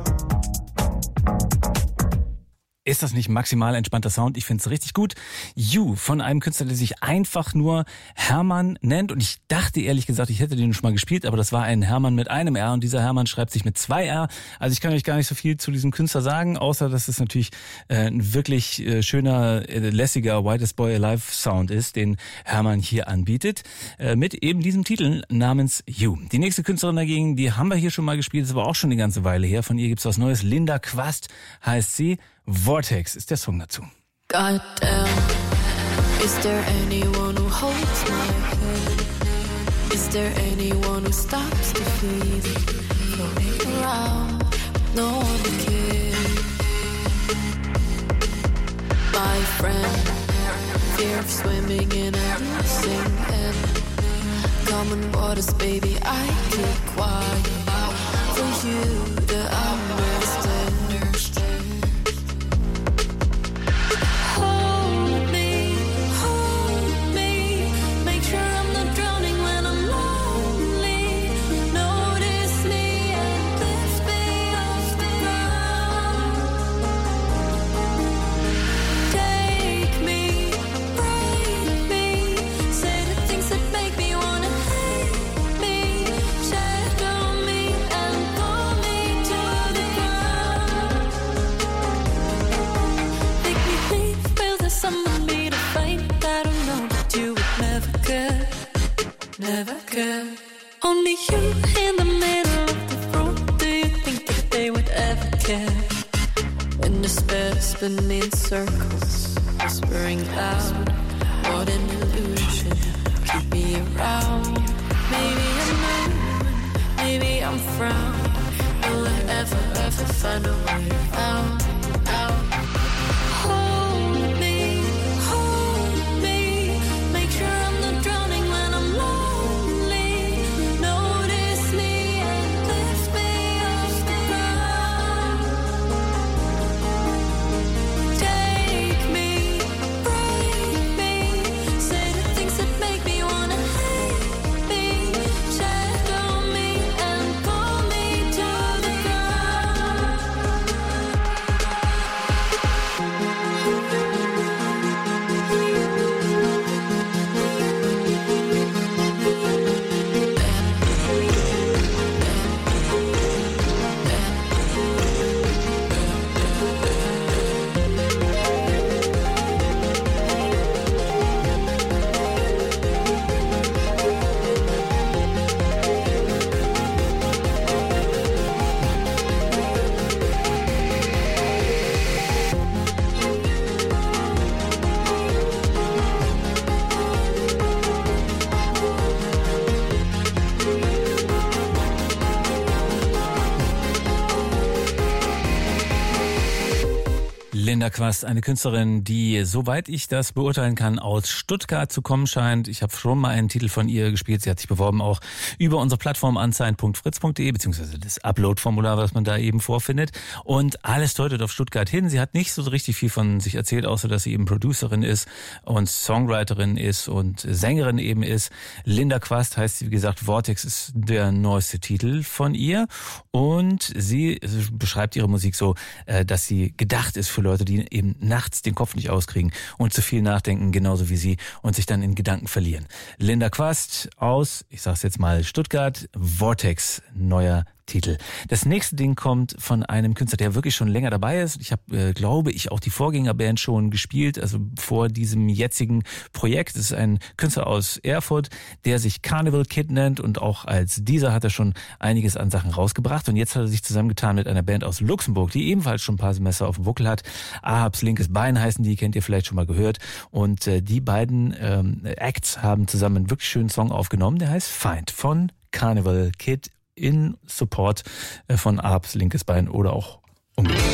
Ist das nicht maximal entspannter Sound? Ich find's richtig gut. You von einem Künstler, der sich einfach nur Hermann nennt. Und ich dachte ehrlich gesagt, ich hätte den schon mal gespielt, aber das war ein Hermann mit einem R und dieser Hermann schreibt sich mit zwei R. Also ich kann euch gar nicht so viel zu diesem Künstler sagen, außer dass es natürlich äh, ein wirklich äh, schöner, äh, lässiger Whitest Boy Alive Sound ist, den Hermann hier anbietet, äh, mit eben diesem Titel namens You. Die nächste Künstlerin dagegen, die haben wir hier schon mal gespielt, ist aber auch schon eine ganze Weile her. Von ihr gibt's was Neues. Linda Quast heißt sie. Vortex ist der Song dazu. Goddamn, is there anyone who holds my hand? Is there anyone who stops the feeling? Floating around, no one to care. My friend, fear of swimming in a losing end. Common waters, baby, I keep quiet. For you, the understand. Never could. Only you in the middle of the room. Do you think that they would ever care? When despair is spinning in circles, whispering loud, what an illusion. Keep me around. Maybe I'm moon, maybe I'm frown. Will I ever, ever find a way out? out? Hold me, hold me. Make sure I'm not drowning when I'm lost. Linda Quast, eine Künstlerin, die, soweit ich das beurteilen kann, aus Stuttgart zu kommen scheint. Ich habe schon mal einen Titel von ihr gespielt. Sie hat sich beworben auch über unsere Plattform anzeigen punkt fritz punkt de, beziehungsweise das Upload-Formular, was man da eben vorfindet. Und alles deutet auf Stuttgart hin. Sie hat nicht so richtig viel von sich erzählt, außer dass sie eben Producerin ist und Songwriterin ist und Sängerin eben ist. Linda Quast heißt sie, wie gesagt, Vortex ist der neueste Titel von ihr. Und sie beschreibt ihre Musik so, dass sie gedacht ist für Leute, die eben nachts den Kopf nicht auskriegen und zu viel nachdenken, genauso wie sie, und sich dann in Gedanken verlieren. Linda Quast aus, ich sag's jetzt mal, Stuttgart, Vortex, neuer Titel. Das nächste Ding kommt von einem Künstler, der wirklich schon länger dabei ist. Ich habe, äh, glaube ich, auch die Vorgängerband schon gespielt, also vor diesem jetzigen Projekt. Es ist ein Künstler aus Erfurt, der sich Carnival Kid nennt, und auch als dieser hat er schon einiges an Sachen rausgebracht. Und jetzt hat er sich zusammengetan mit einer Band aus Luxemburg, die ebenfalls schon ein paar Semester auf dem Buckel hat. Ahabs linkes Bein heißen die, kennt ihr vielleicht schon mal gehört. Und äh, die beiden ähm, Acts haben zusammen einen wirklich schönen Song aufgenommen, der heißt Feind von Carnival Kid, in Support von Ahabs linkes Bein oder auch umgekehrt.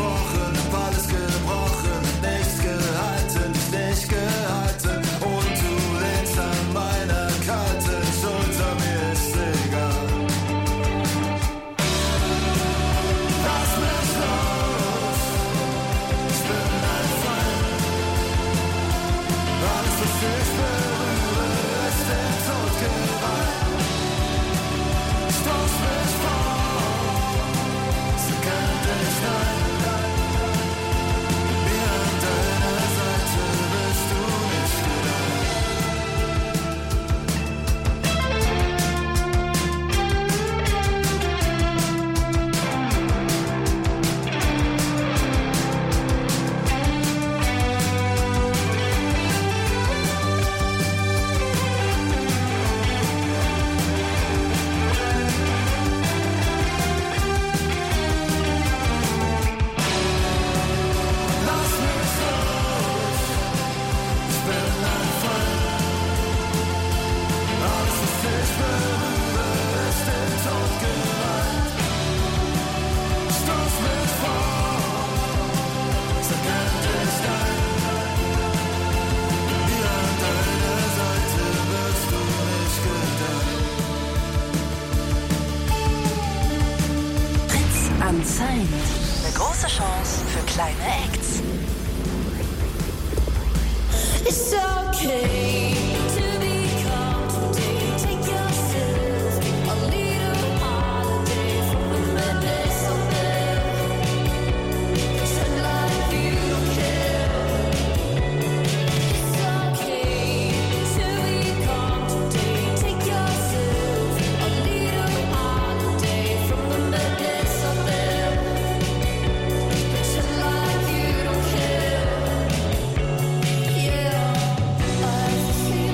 gebrochen, hab alles gebrochen, nichts gehalten, dich nicht gehalten. Und du lehnst an meiner kalten Schulter, mir ist egal. Lass mich los, ich bin ein Feind. Alles, was ich berühre, ist der Tod geweiht. Stoß mich vor, sie können dich nein. Mir an deiner Seite bist du nicht Lass mich los, ich bin ein Feind. Alles, was ich berühre, ist dem Tod geweiht. Stoß mich vor, sag endlich nein. Mir an deiner Seite wirst du nicht gedeihen. Fritz Unsigned. Eine große Chance für kleine Acts. It's okay to be calm today. Take yourself a little holiday from the madness of them. Pretend like you don't care. It's okay to be calm today. Take yourself a little holiday from the madness of them. Pretend like you don't care. Yeah, I feel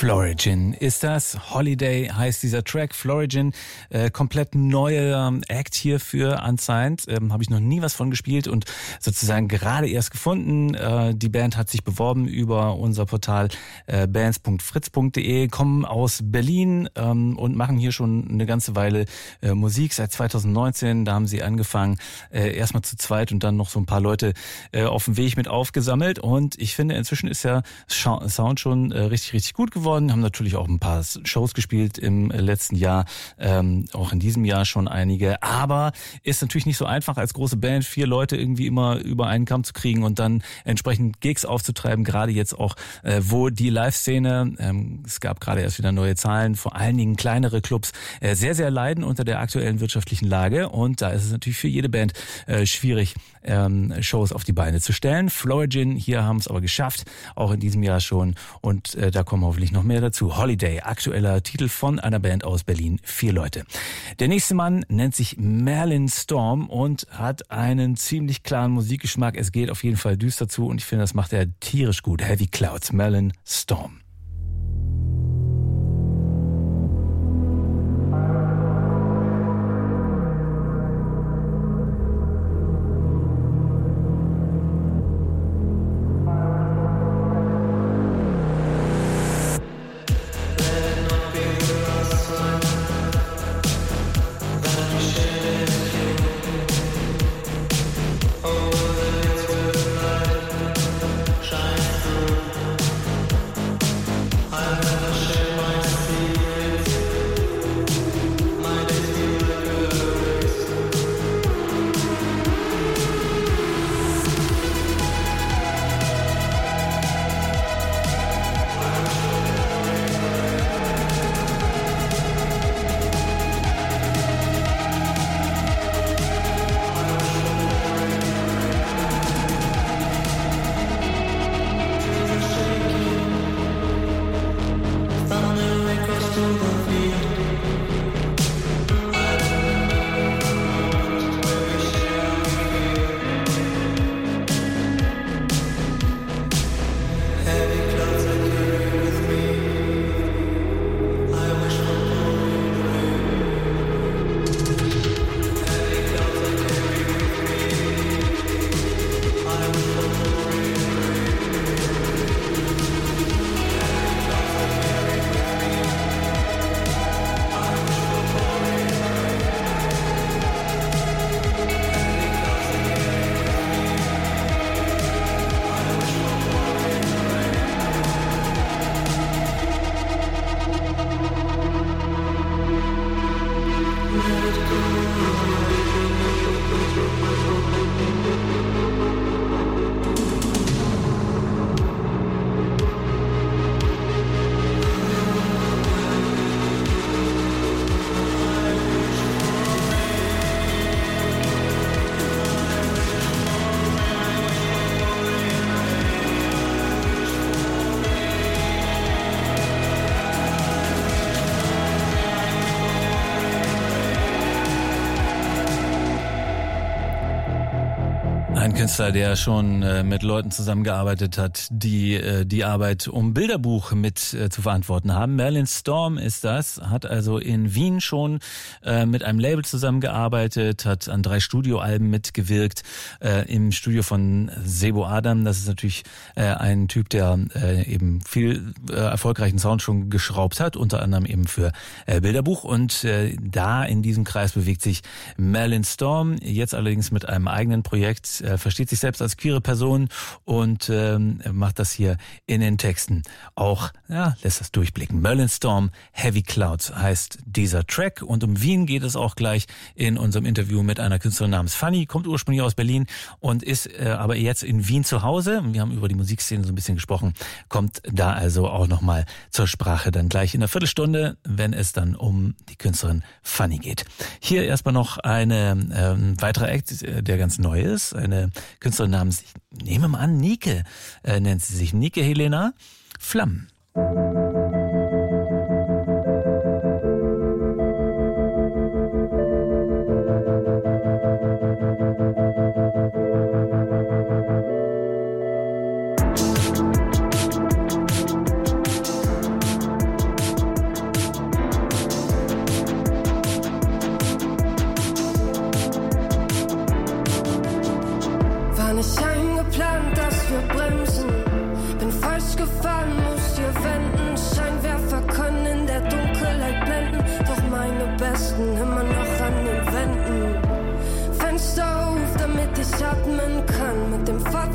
Florigin ist das. Holiday heißt dieser Track. Florigin, äh, komplett neuer ähm, Act hier für Unsigned. Ähm, Habe ich noch nie was von gespielt und sozusagen gerade erst gefunden. Äh, die Band hat sich beworben über unser Portal äh, bands punkt fritz punkt de, kommen aus Berlin ähm, und machen hier schon eine ganze Weile äh, Musik. Seit zweitausendneunzehn, da haben sie angefangen, äh, erstmal zu zweit und dann noch so ein paar Leute äh, auf dem Weg mit aufgesammelt. Und ich finde, inzwischen ist der Sound schon äh, richtig, richtig gut geworden. Haben natürlich auch ein paar Shows gespielt im letzten Jahr, ähm, auch in diesem Jahr schon einige. Aber ist natürlich nicht so einfach als große Band, vier Leute irgendwie immer über einen Kamm zu kriegen und dann entsprechend Gigs aufzutreiben. Gerade jetzt auch, äh, wo die Live-Szene, ähm, es gab gerade erst wieder neue Zahlen, vor allen Dingen kleinere Clubs, äh, sehr, sehr leiden unter der aktuellen wirtschaftlichen Lage. Und da ist es natürlich für jede Band äh, schwierig, ähm, Shows auf die Beine zu stellen. Florigin hier haben es aber geschafft, auch in diesem Jahr schon. Und äh, da kommen hoffentlich noch mehr dazu. Holiday, aktueller Titel von einer Band aus Berlin, vier Leute. Der nächste Mann nennt sich Merlin Storm und hat einen ziemlich klaren Musikgeschmack. Es geht auf jeden Fall düster zu und ich finde, das macht er tierisch gut. Heavy Clouds, Merlin Storm. Ein Künstler, der schon äh, mit Leuten zusammengearbeitet hat, die äh, die Arbeit um Bilderbuch mit äh, zu verantworten haben. Merlin Storm ist das, hat also in Wien schon äh, mit einem Label zusammengearbeitet, hat an drei Studioalben mitgewirkt, äh, im Studio von Sebo Adam. Das ist natürlich äh, ein Typ, der äh, eben viel äh, erfolgreichen Sound schon geschraubt hat, unter anderem eben für äh, Bilderbuch. Und äh, da in diesem Kreis bewegt sich Merlin Storm, jetzt allerdings mit einem eigenen Projekt, äh, versteht sich selbst als queere Person und ähm, macht das hier in den Texten auch, ja, lässt das durchblicken. Merlin Storm, Heavy Clouds heißt dieser Track und um Wien geht es auch gleich in unserem Interview mit einer Künstlerin namens Fanny, kommt ursprünglich aus Berlin und ist äh, aber jetzt in Wien zu Hause. Wir haben über die Musikszene so ein bisschen gesprochen, kommt da also auch nochmal zur Sprache dann gleich in einer Viertelstunde, wenn es dann um die Künstlerin Fanny geht. Hier erstmal noch eine äh, weitere Act, der ganz neu ist, eine Künstlerin namens, ich nehme mal an, Nike, äh, nennt sie sich Nike Helena Flamm.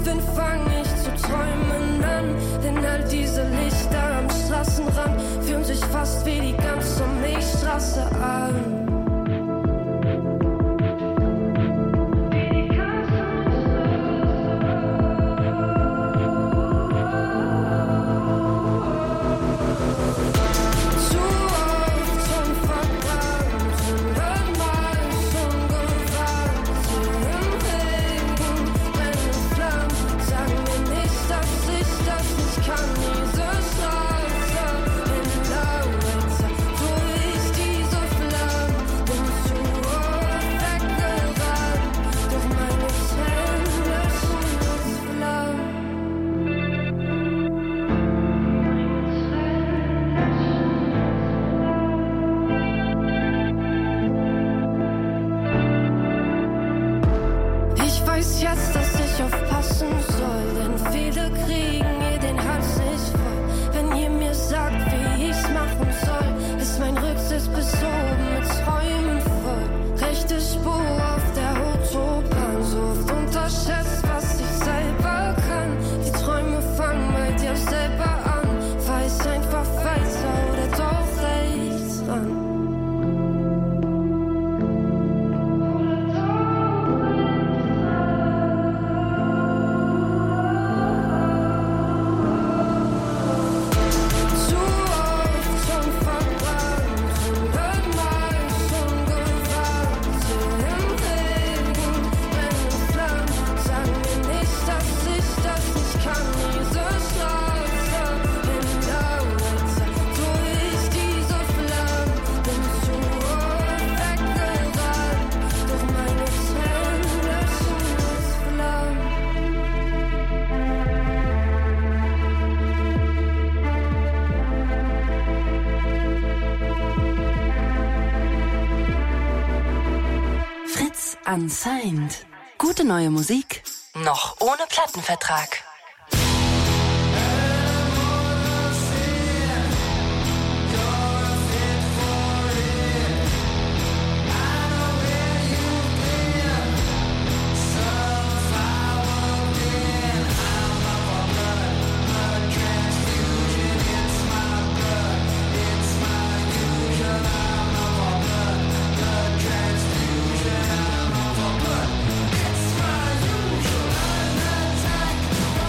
bin, fang ich zu träumen an. Denn all diese Lichter am Straßenrand fühlen sich fast wie die ganze Milchstraße an. Unsigned. Gute neue Musik, noch ohne Plattenvertrag. It's my usual attack.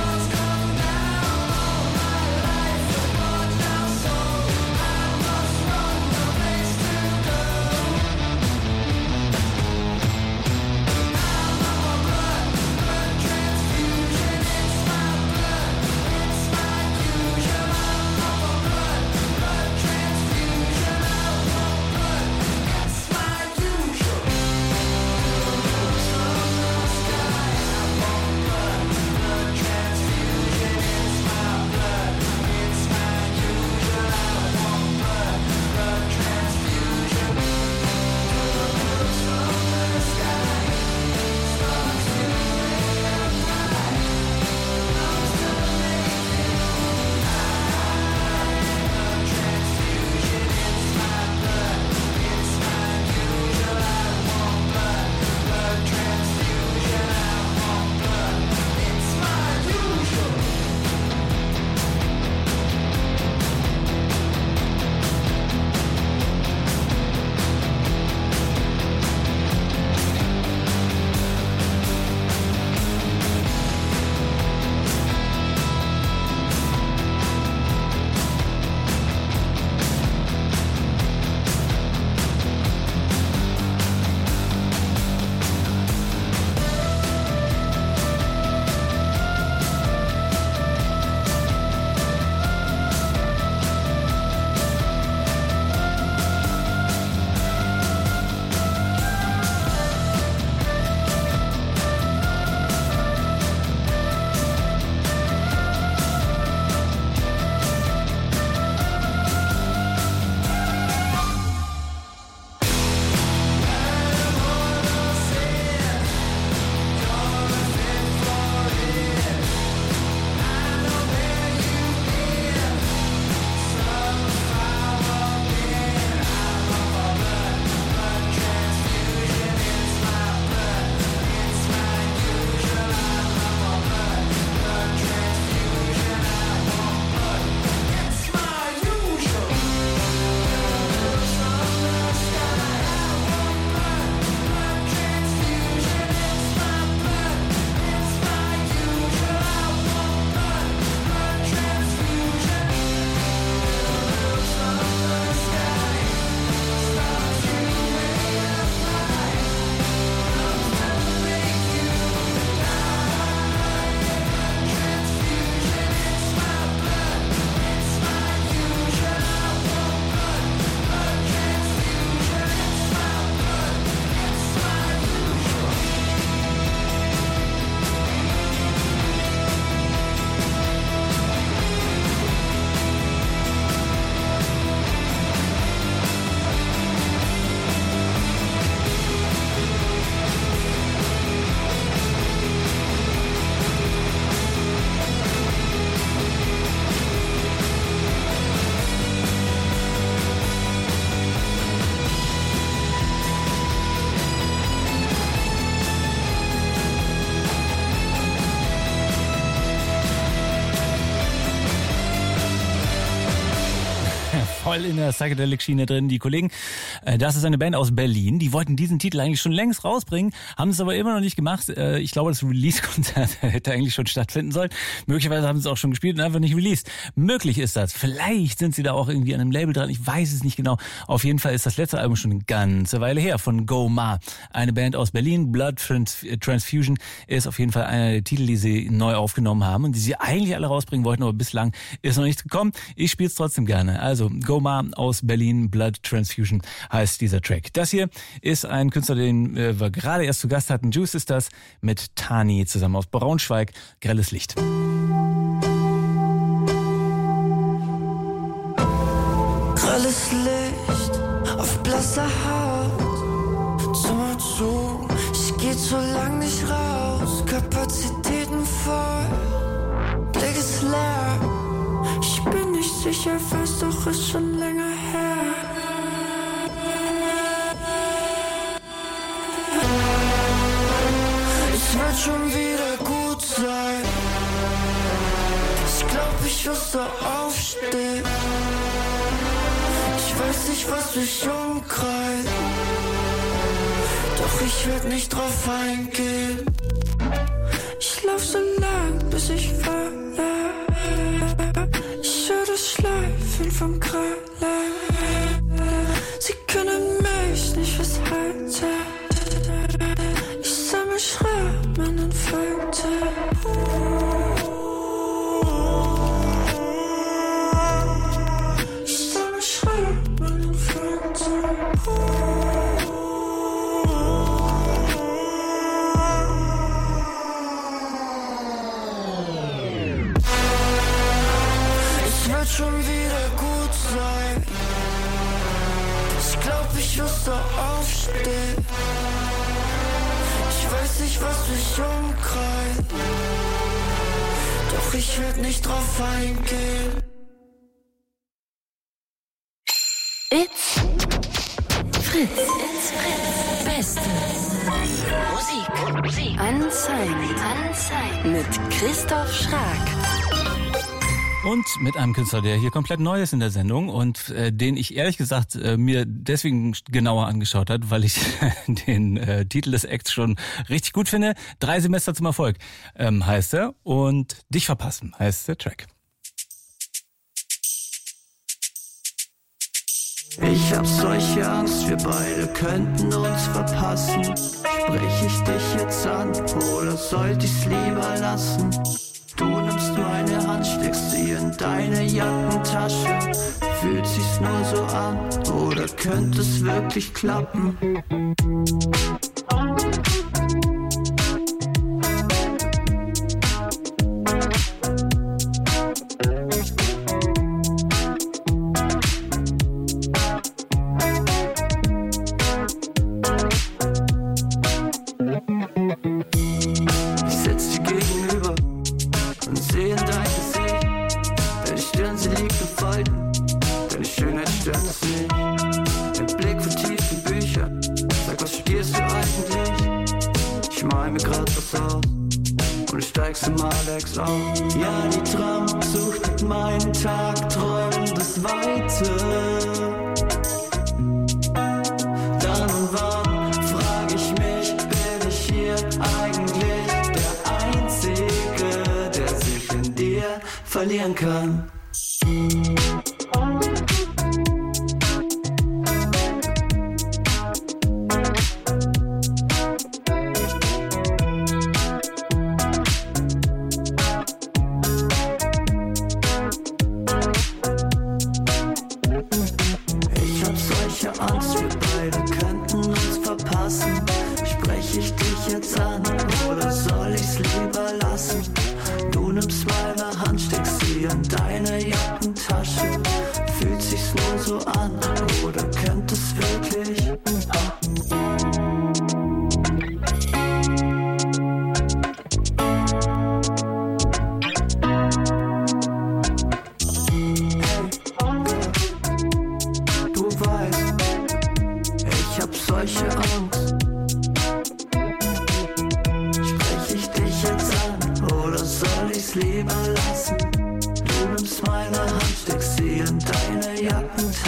voll in der Psychedelic-Schiene drin. Die Kollegen, äh, das ist eine Band aus Berlin, die wollten diesen Titel eigentlich schon längst rausbringen, haben es aber immer noch nicht gemacht. Äh, ich glaube, das Release-Konzert hätte eigentlich schon stattfinden sollen. Möglicherweise haben sie es auch schon gespielt und einfach nicht released. Möglich ist das. Vielleicht sind sie da auch irgendwie an einem Label dran. Ich weiß es nicht genau. Auf jeden Fall ist das letzte Album schon eine ganze Weile her von Go Ma. Eine Band aus Berlin. Blood Trans- Transfusion ist auf jeden Fall einer der Titel, die sie neu aufgenommen haben und die sie eigentlich alle rausbringen wollten, aber bislang ist noch nichts gekommen. Ich spiele es trotzdem gerne. Also Go Ma aus Berlin, Blood Transfusion heißt dieser Track. Das hier ist ein Künstler, den äh, wir gerade erst zu Gast hatten. Juice ist das mit Tani zusammen aus Braunschweig. Grelles Licht. Grelles Licht auf blasser Haut. Zimmer zu, ich geh zu lang nicht raus. Kapazitäten voll, Blick ist leer. Ich bin nicht sicher, weiß doch, ist schon länger her. Es wird schon wieder gut sein. Ich glaub, ich muss da aufstehen. Ich weiß nicht, was mich umkreist, doch ich werd nicht drauf eingehen. Ich lauf so lang, bis ich falle. Ich hör das Schleifen vom Kralle. Sie können mich nicht festhalten. Ich sammle Schrammen und Falten. Schon wieder gut sein. Ich glaub, ich muss da aufstehen. Ich weiß nicht, was mich umkreist, doch ich werd nicht drauf eingehen. It's Fritz. It's Fritz. Beste Musik. Musik. Unsigned. Unsigned. Mit Christoph Schrag. Und mit einem Künstler, der hier komplett neu ist in der Sendung und äh, den ich ehrlich gesagt äh, mir deswegen genauer angeschaut hat, weil ich den äh, Titel des Acts schon richtig gut finde. Drei Semester zum Erfolg ähm, heißt er und Dich verpassen heißt der Track. Ich hab solche Angst, wir beide könnten uns verpassen. Sprech ich dich jetzt an oder sollte ich's lieber lassen? Du nimmst meine Hand, steckst sie in deine Jackentasche. Fühlt sich's nur so an oder könnte es wirklich klappen? Ja, die Traumsucht mit meinem Tag, träumt das Weite. Dann und wann frag ich mich, bin ich hier eigentlich der Einzige, der sich in dir verlieren kann? lieber lassen. Du nimmst meine Hand, steckst sie in deine Jackentaschen.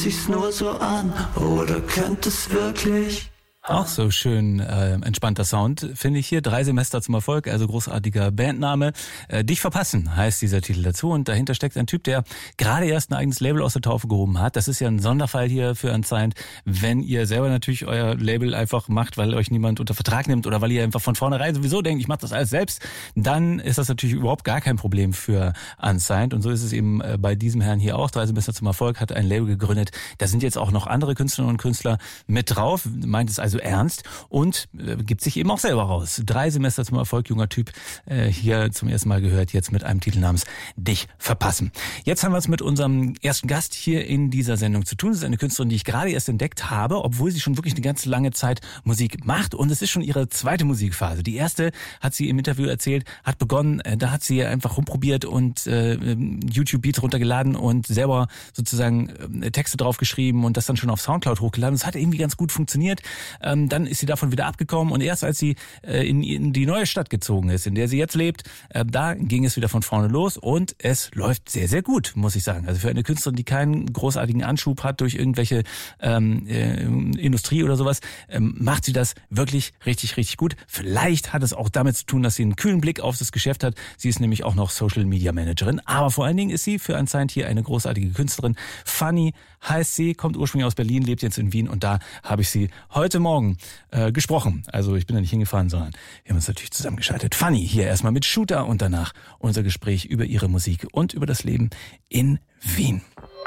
sich's nur so an? Oder könnte es wirklich? Auch so schön äh, entspannter Sound, finde ich hier. Drei Semester zum Erfolg, also großartiger Bandname. Äh, Dich verpassen heißt dieser Titel dazu und dahinter steckt ein Typ, der gerade erst ein eigenes Label aus der Taufe gehoben hat. Das ist ja ein Sonderfall hier für Unsigned, wenn ihr selber natürlich euer Label einfach macht, weil euch niemand unter Vertrag nimmt oder weil ihr einfach von vornherein sowieso denkt, ich mache das alles selbst, dann ist das natürlich überhaupt gar kein Problem für Unsigned und so ist es eben äh, bei diesem Herrn hier auch. Drei Semester zum Erfolg, hat ein Label gegründet. Da sind jetzt auch noch andere Künstlerinnen und Künstler mit drauf, meint es also ernst und äh, gibt sich eben auch selber raus. Drei Semester zum Erfolg, junger Typ, äh, hier zum ersten Mal gehört, jetzt mit einem Titel namens Dich verpassen. Jetzt haben wir es mit unserem ersten Gast hier in dieser Sendung zu tun. Das ist eine Künstlerin, die ich gerade erst entdeckt habe, obwohl sie schon wirklich eine ganz lange Zeit Musik macht und es ist schon ihre zweite Musikphase. Die erste, hat sie im Interview erzählt, hat begonnen, äh, da hat sie einfach rumprobiert und äh, YouTube-Beats runtergeladen und selber sozusagen äh, Texte draufgeschrieben und das dann schon auf Soundcloud hochgeladen. Das hat irgendwie ganz gut funktioniert. Ähm, dann ist sie davon wieder abgekommen und erst als sie äh, in, in die neue Stadt gezogen ist, in der sie jetzt lebt, äh, da ging es wieder von vorne los und es läuft sehr, sehr gut, muss ich sagen. Also für eine Künstlerin, die keinen großartigen Anschub hat durch irgendwelche ähm, äh, Industrie oder sowas, ähm, macht sie das wirklich richtig, richtig gut. Vielleicht hat es auch damit zu tun, dass sie einen kühlen Blick auf das Geschäft hat. Sie ist nämlich auch noch Social Media Managerin, aber vor allen Dingen ist sie für Unsigned hier eine großartige Künstlerin. Fanny heißt sie, kommt ursprünglich aus Berlin, lebt jetzt in Wien und da habe ich sie heute Morgen äh, gesprochen. Also ich bin da nicht hingefahren, sondern wir haben uns natürlich zusammengeschaltet. Fanny hier erstmal mit Shooter und danach unser Gespräch über ihre Musik und über das Leben in Wien.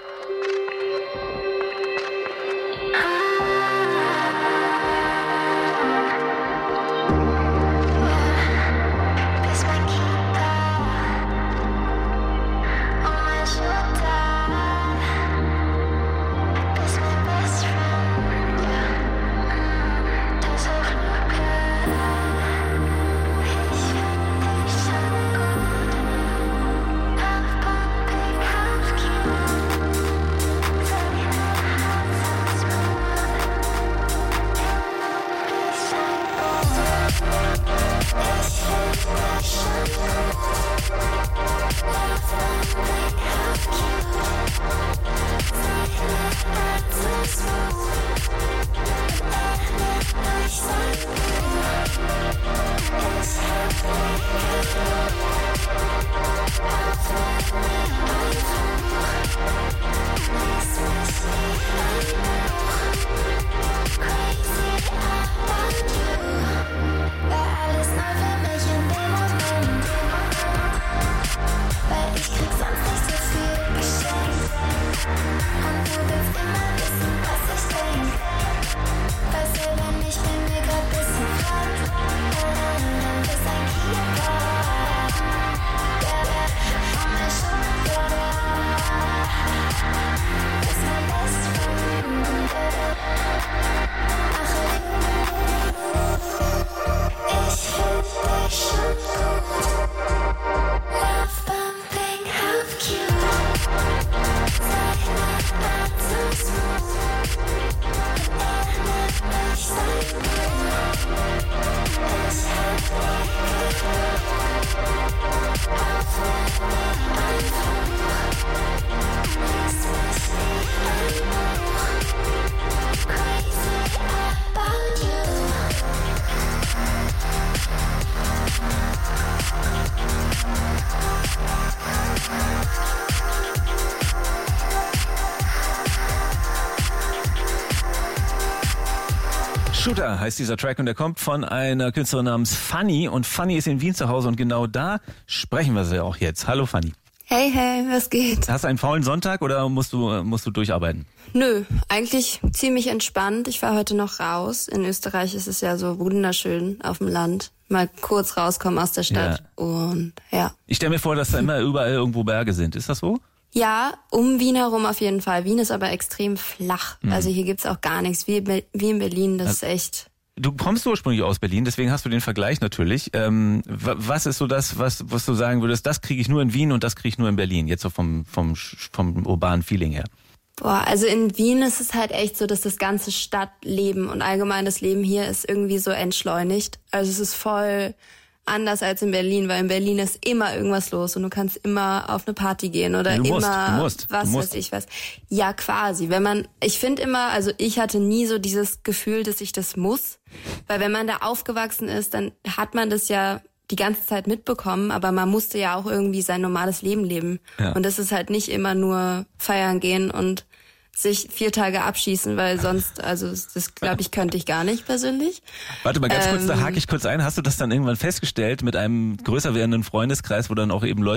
Shooter heißt dieser Track und der kommt von einer Künstlerin namens Fanny und Fanny ist in Wien zu Hause und genau da sprechen wir sie auch jetzt. Hallo Fanny. Hey, hey, was geht? Hast du einen faulen Sonntag oder musst du musst du durcharbeiten? Nö, eigentlich ziemlich entspannt. Ich war heute noch raus. In Österreich ist es ja so wunderschön auf dem Land. Mal kurz rauskommen aus der Stadt ja. und ja. Ich stelle mir vor, dass da immer überall irgendwo Berge sind. Ist das so? Ja, um Wien herum auf jeden Fall. Wien ist aber extrem flach. Mhm. Also hier gibt's auch gar nichts. Wie, wie in Berlin, das also, ist echt... Du kommst ursprünglich aus Berlin, deswegen hast du den Vergleich natürlich. Ähm, was ist so das, was, was du sagen würdest, das kriege ich nur in Wien und das kriege ich nur in Berlin, jetzt so vom, vom, vom urbanen Feeling her? Boah, also in Wien ist es halt echt so, dass das ganze Stadtleben und allgemein das Leben hier ist irgendwie so entschleunigt. Also es ist voll anders als in Berlin, weil in Berlin ist immer irgendwas los und du kannst immer auf eine Party gehen oder du musst, immer du musst, was du musst. weiß ich was. Ja, quasi. Wenn man, ich finde immer, also ich hatte nie so dieses Gefühl, dass ich das muss, weil wenn man da aufgewachsen ist, dann hat man das ja die ganze Zeit mitbekommen, aber man musste ja auch irgendwie sein normales Leben leben. Ja. Und das ist halt nicht immer nur feiern gehen und sich vier Tage abschießen, weil sonst, also das glaube ich, könnte ich gar nicht persönlich. Warte mal ganz ähm, kurz, da hake ich kurz ein. Hast du das dann irgendwann festgestellt mit einem größer werdenden Freundeskreis, wo dann auch eben Leute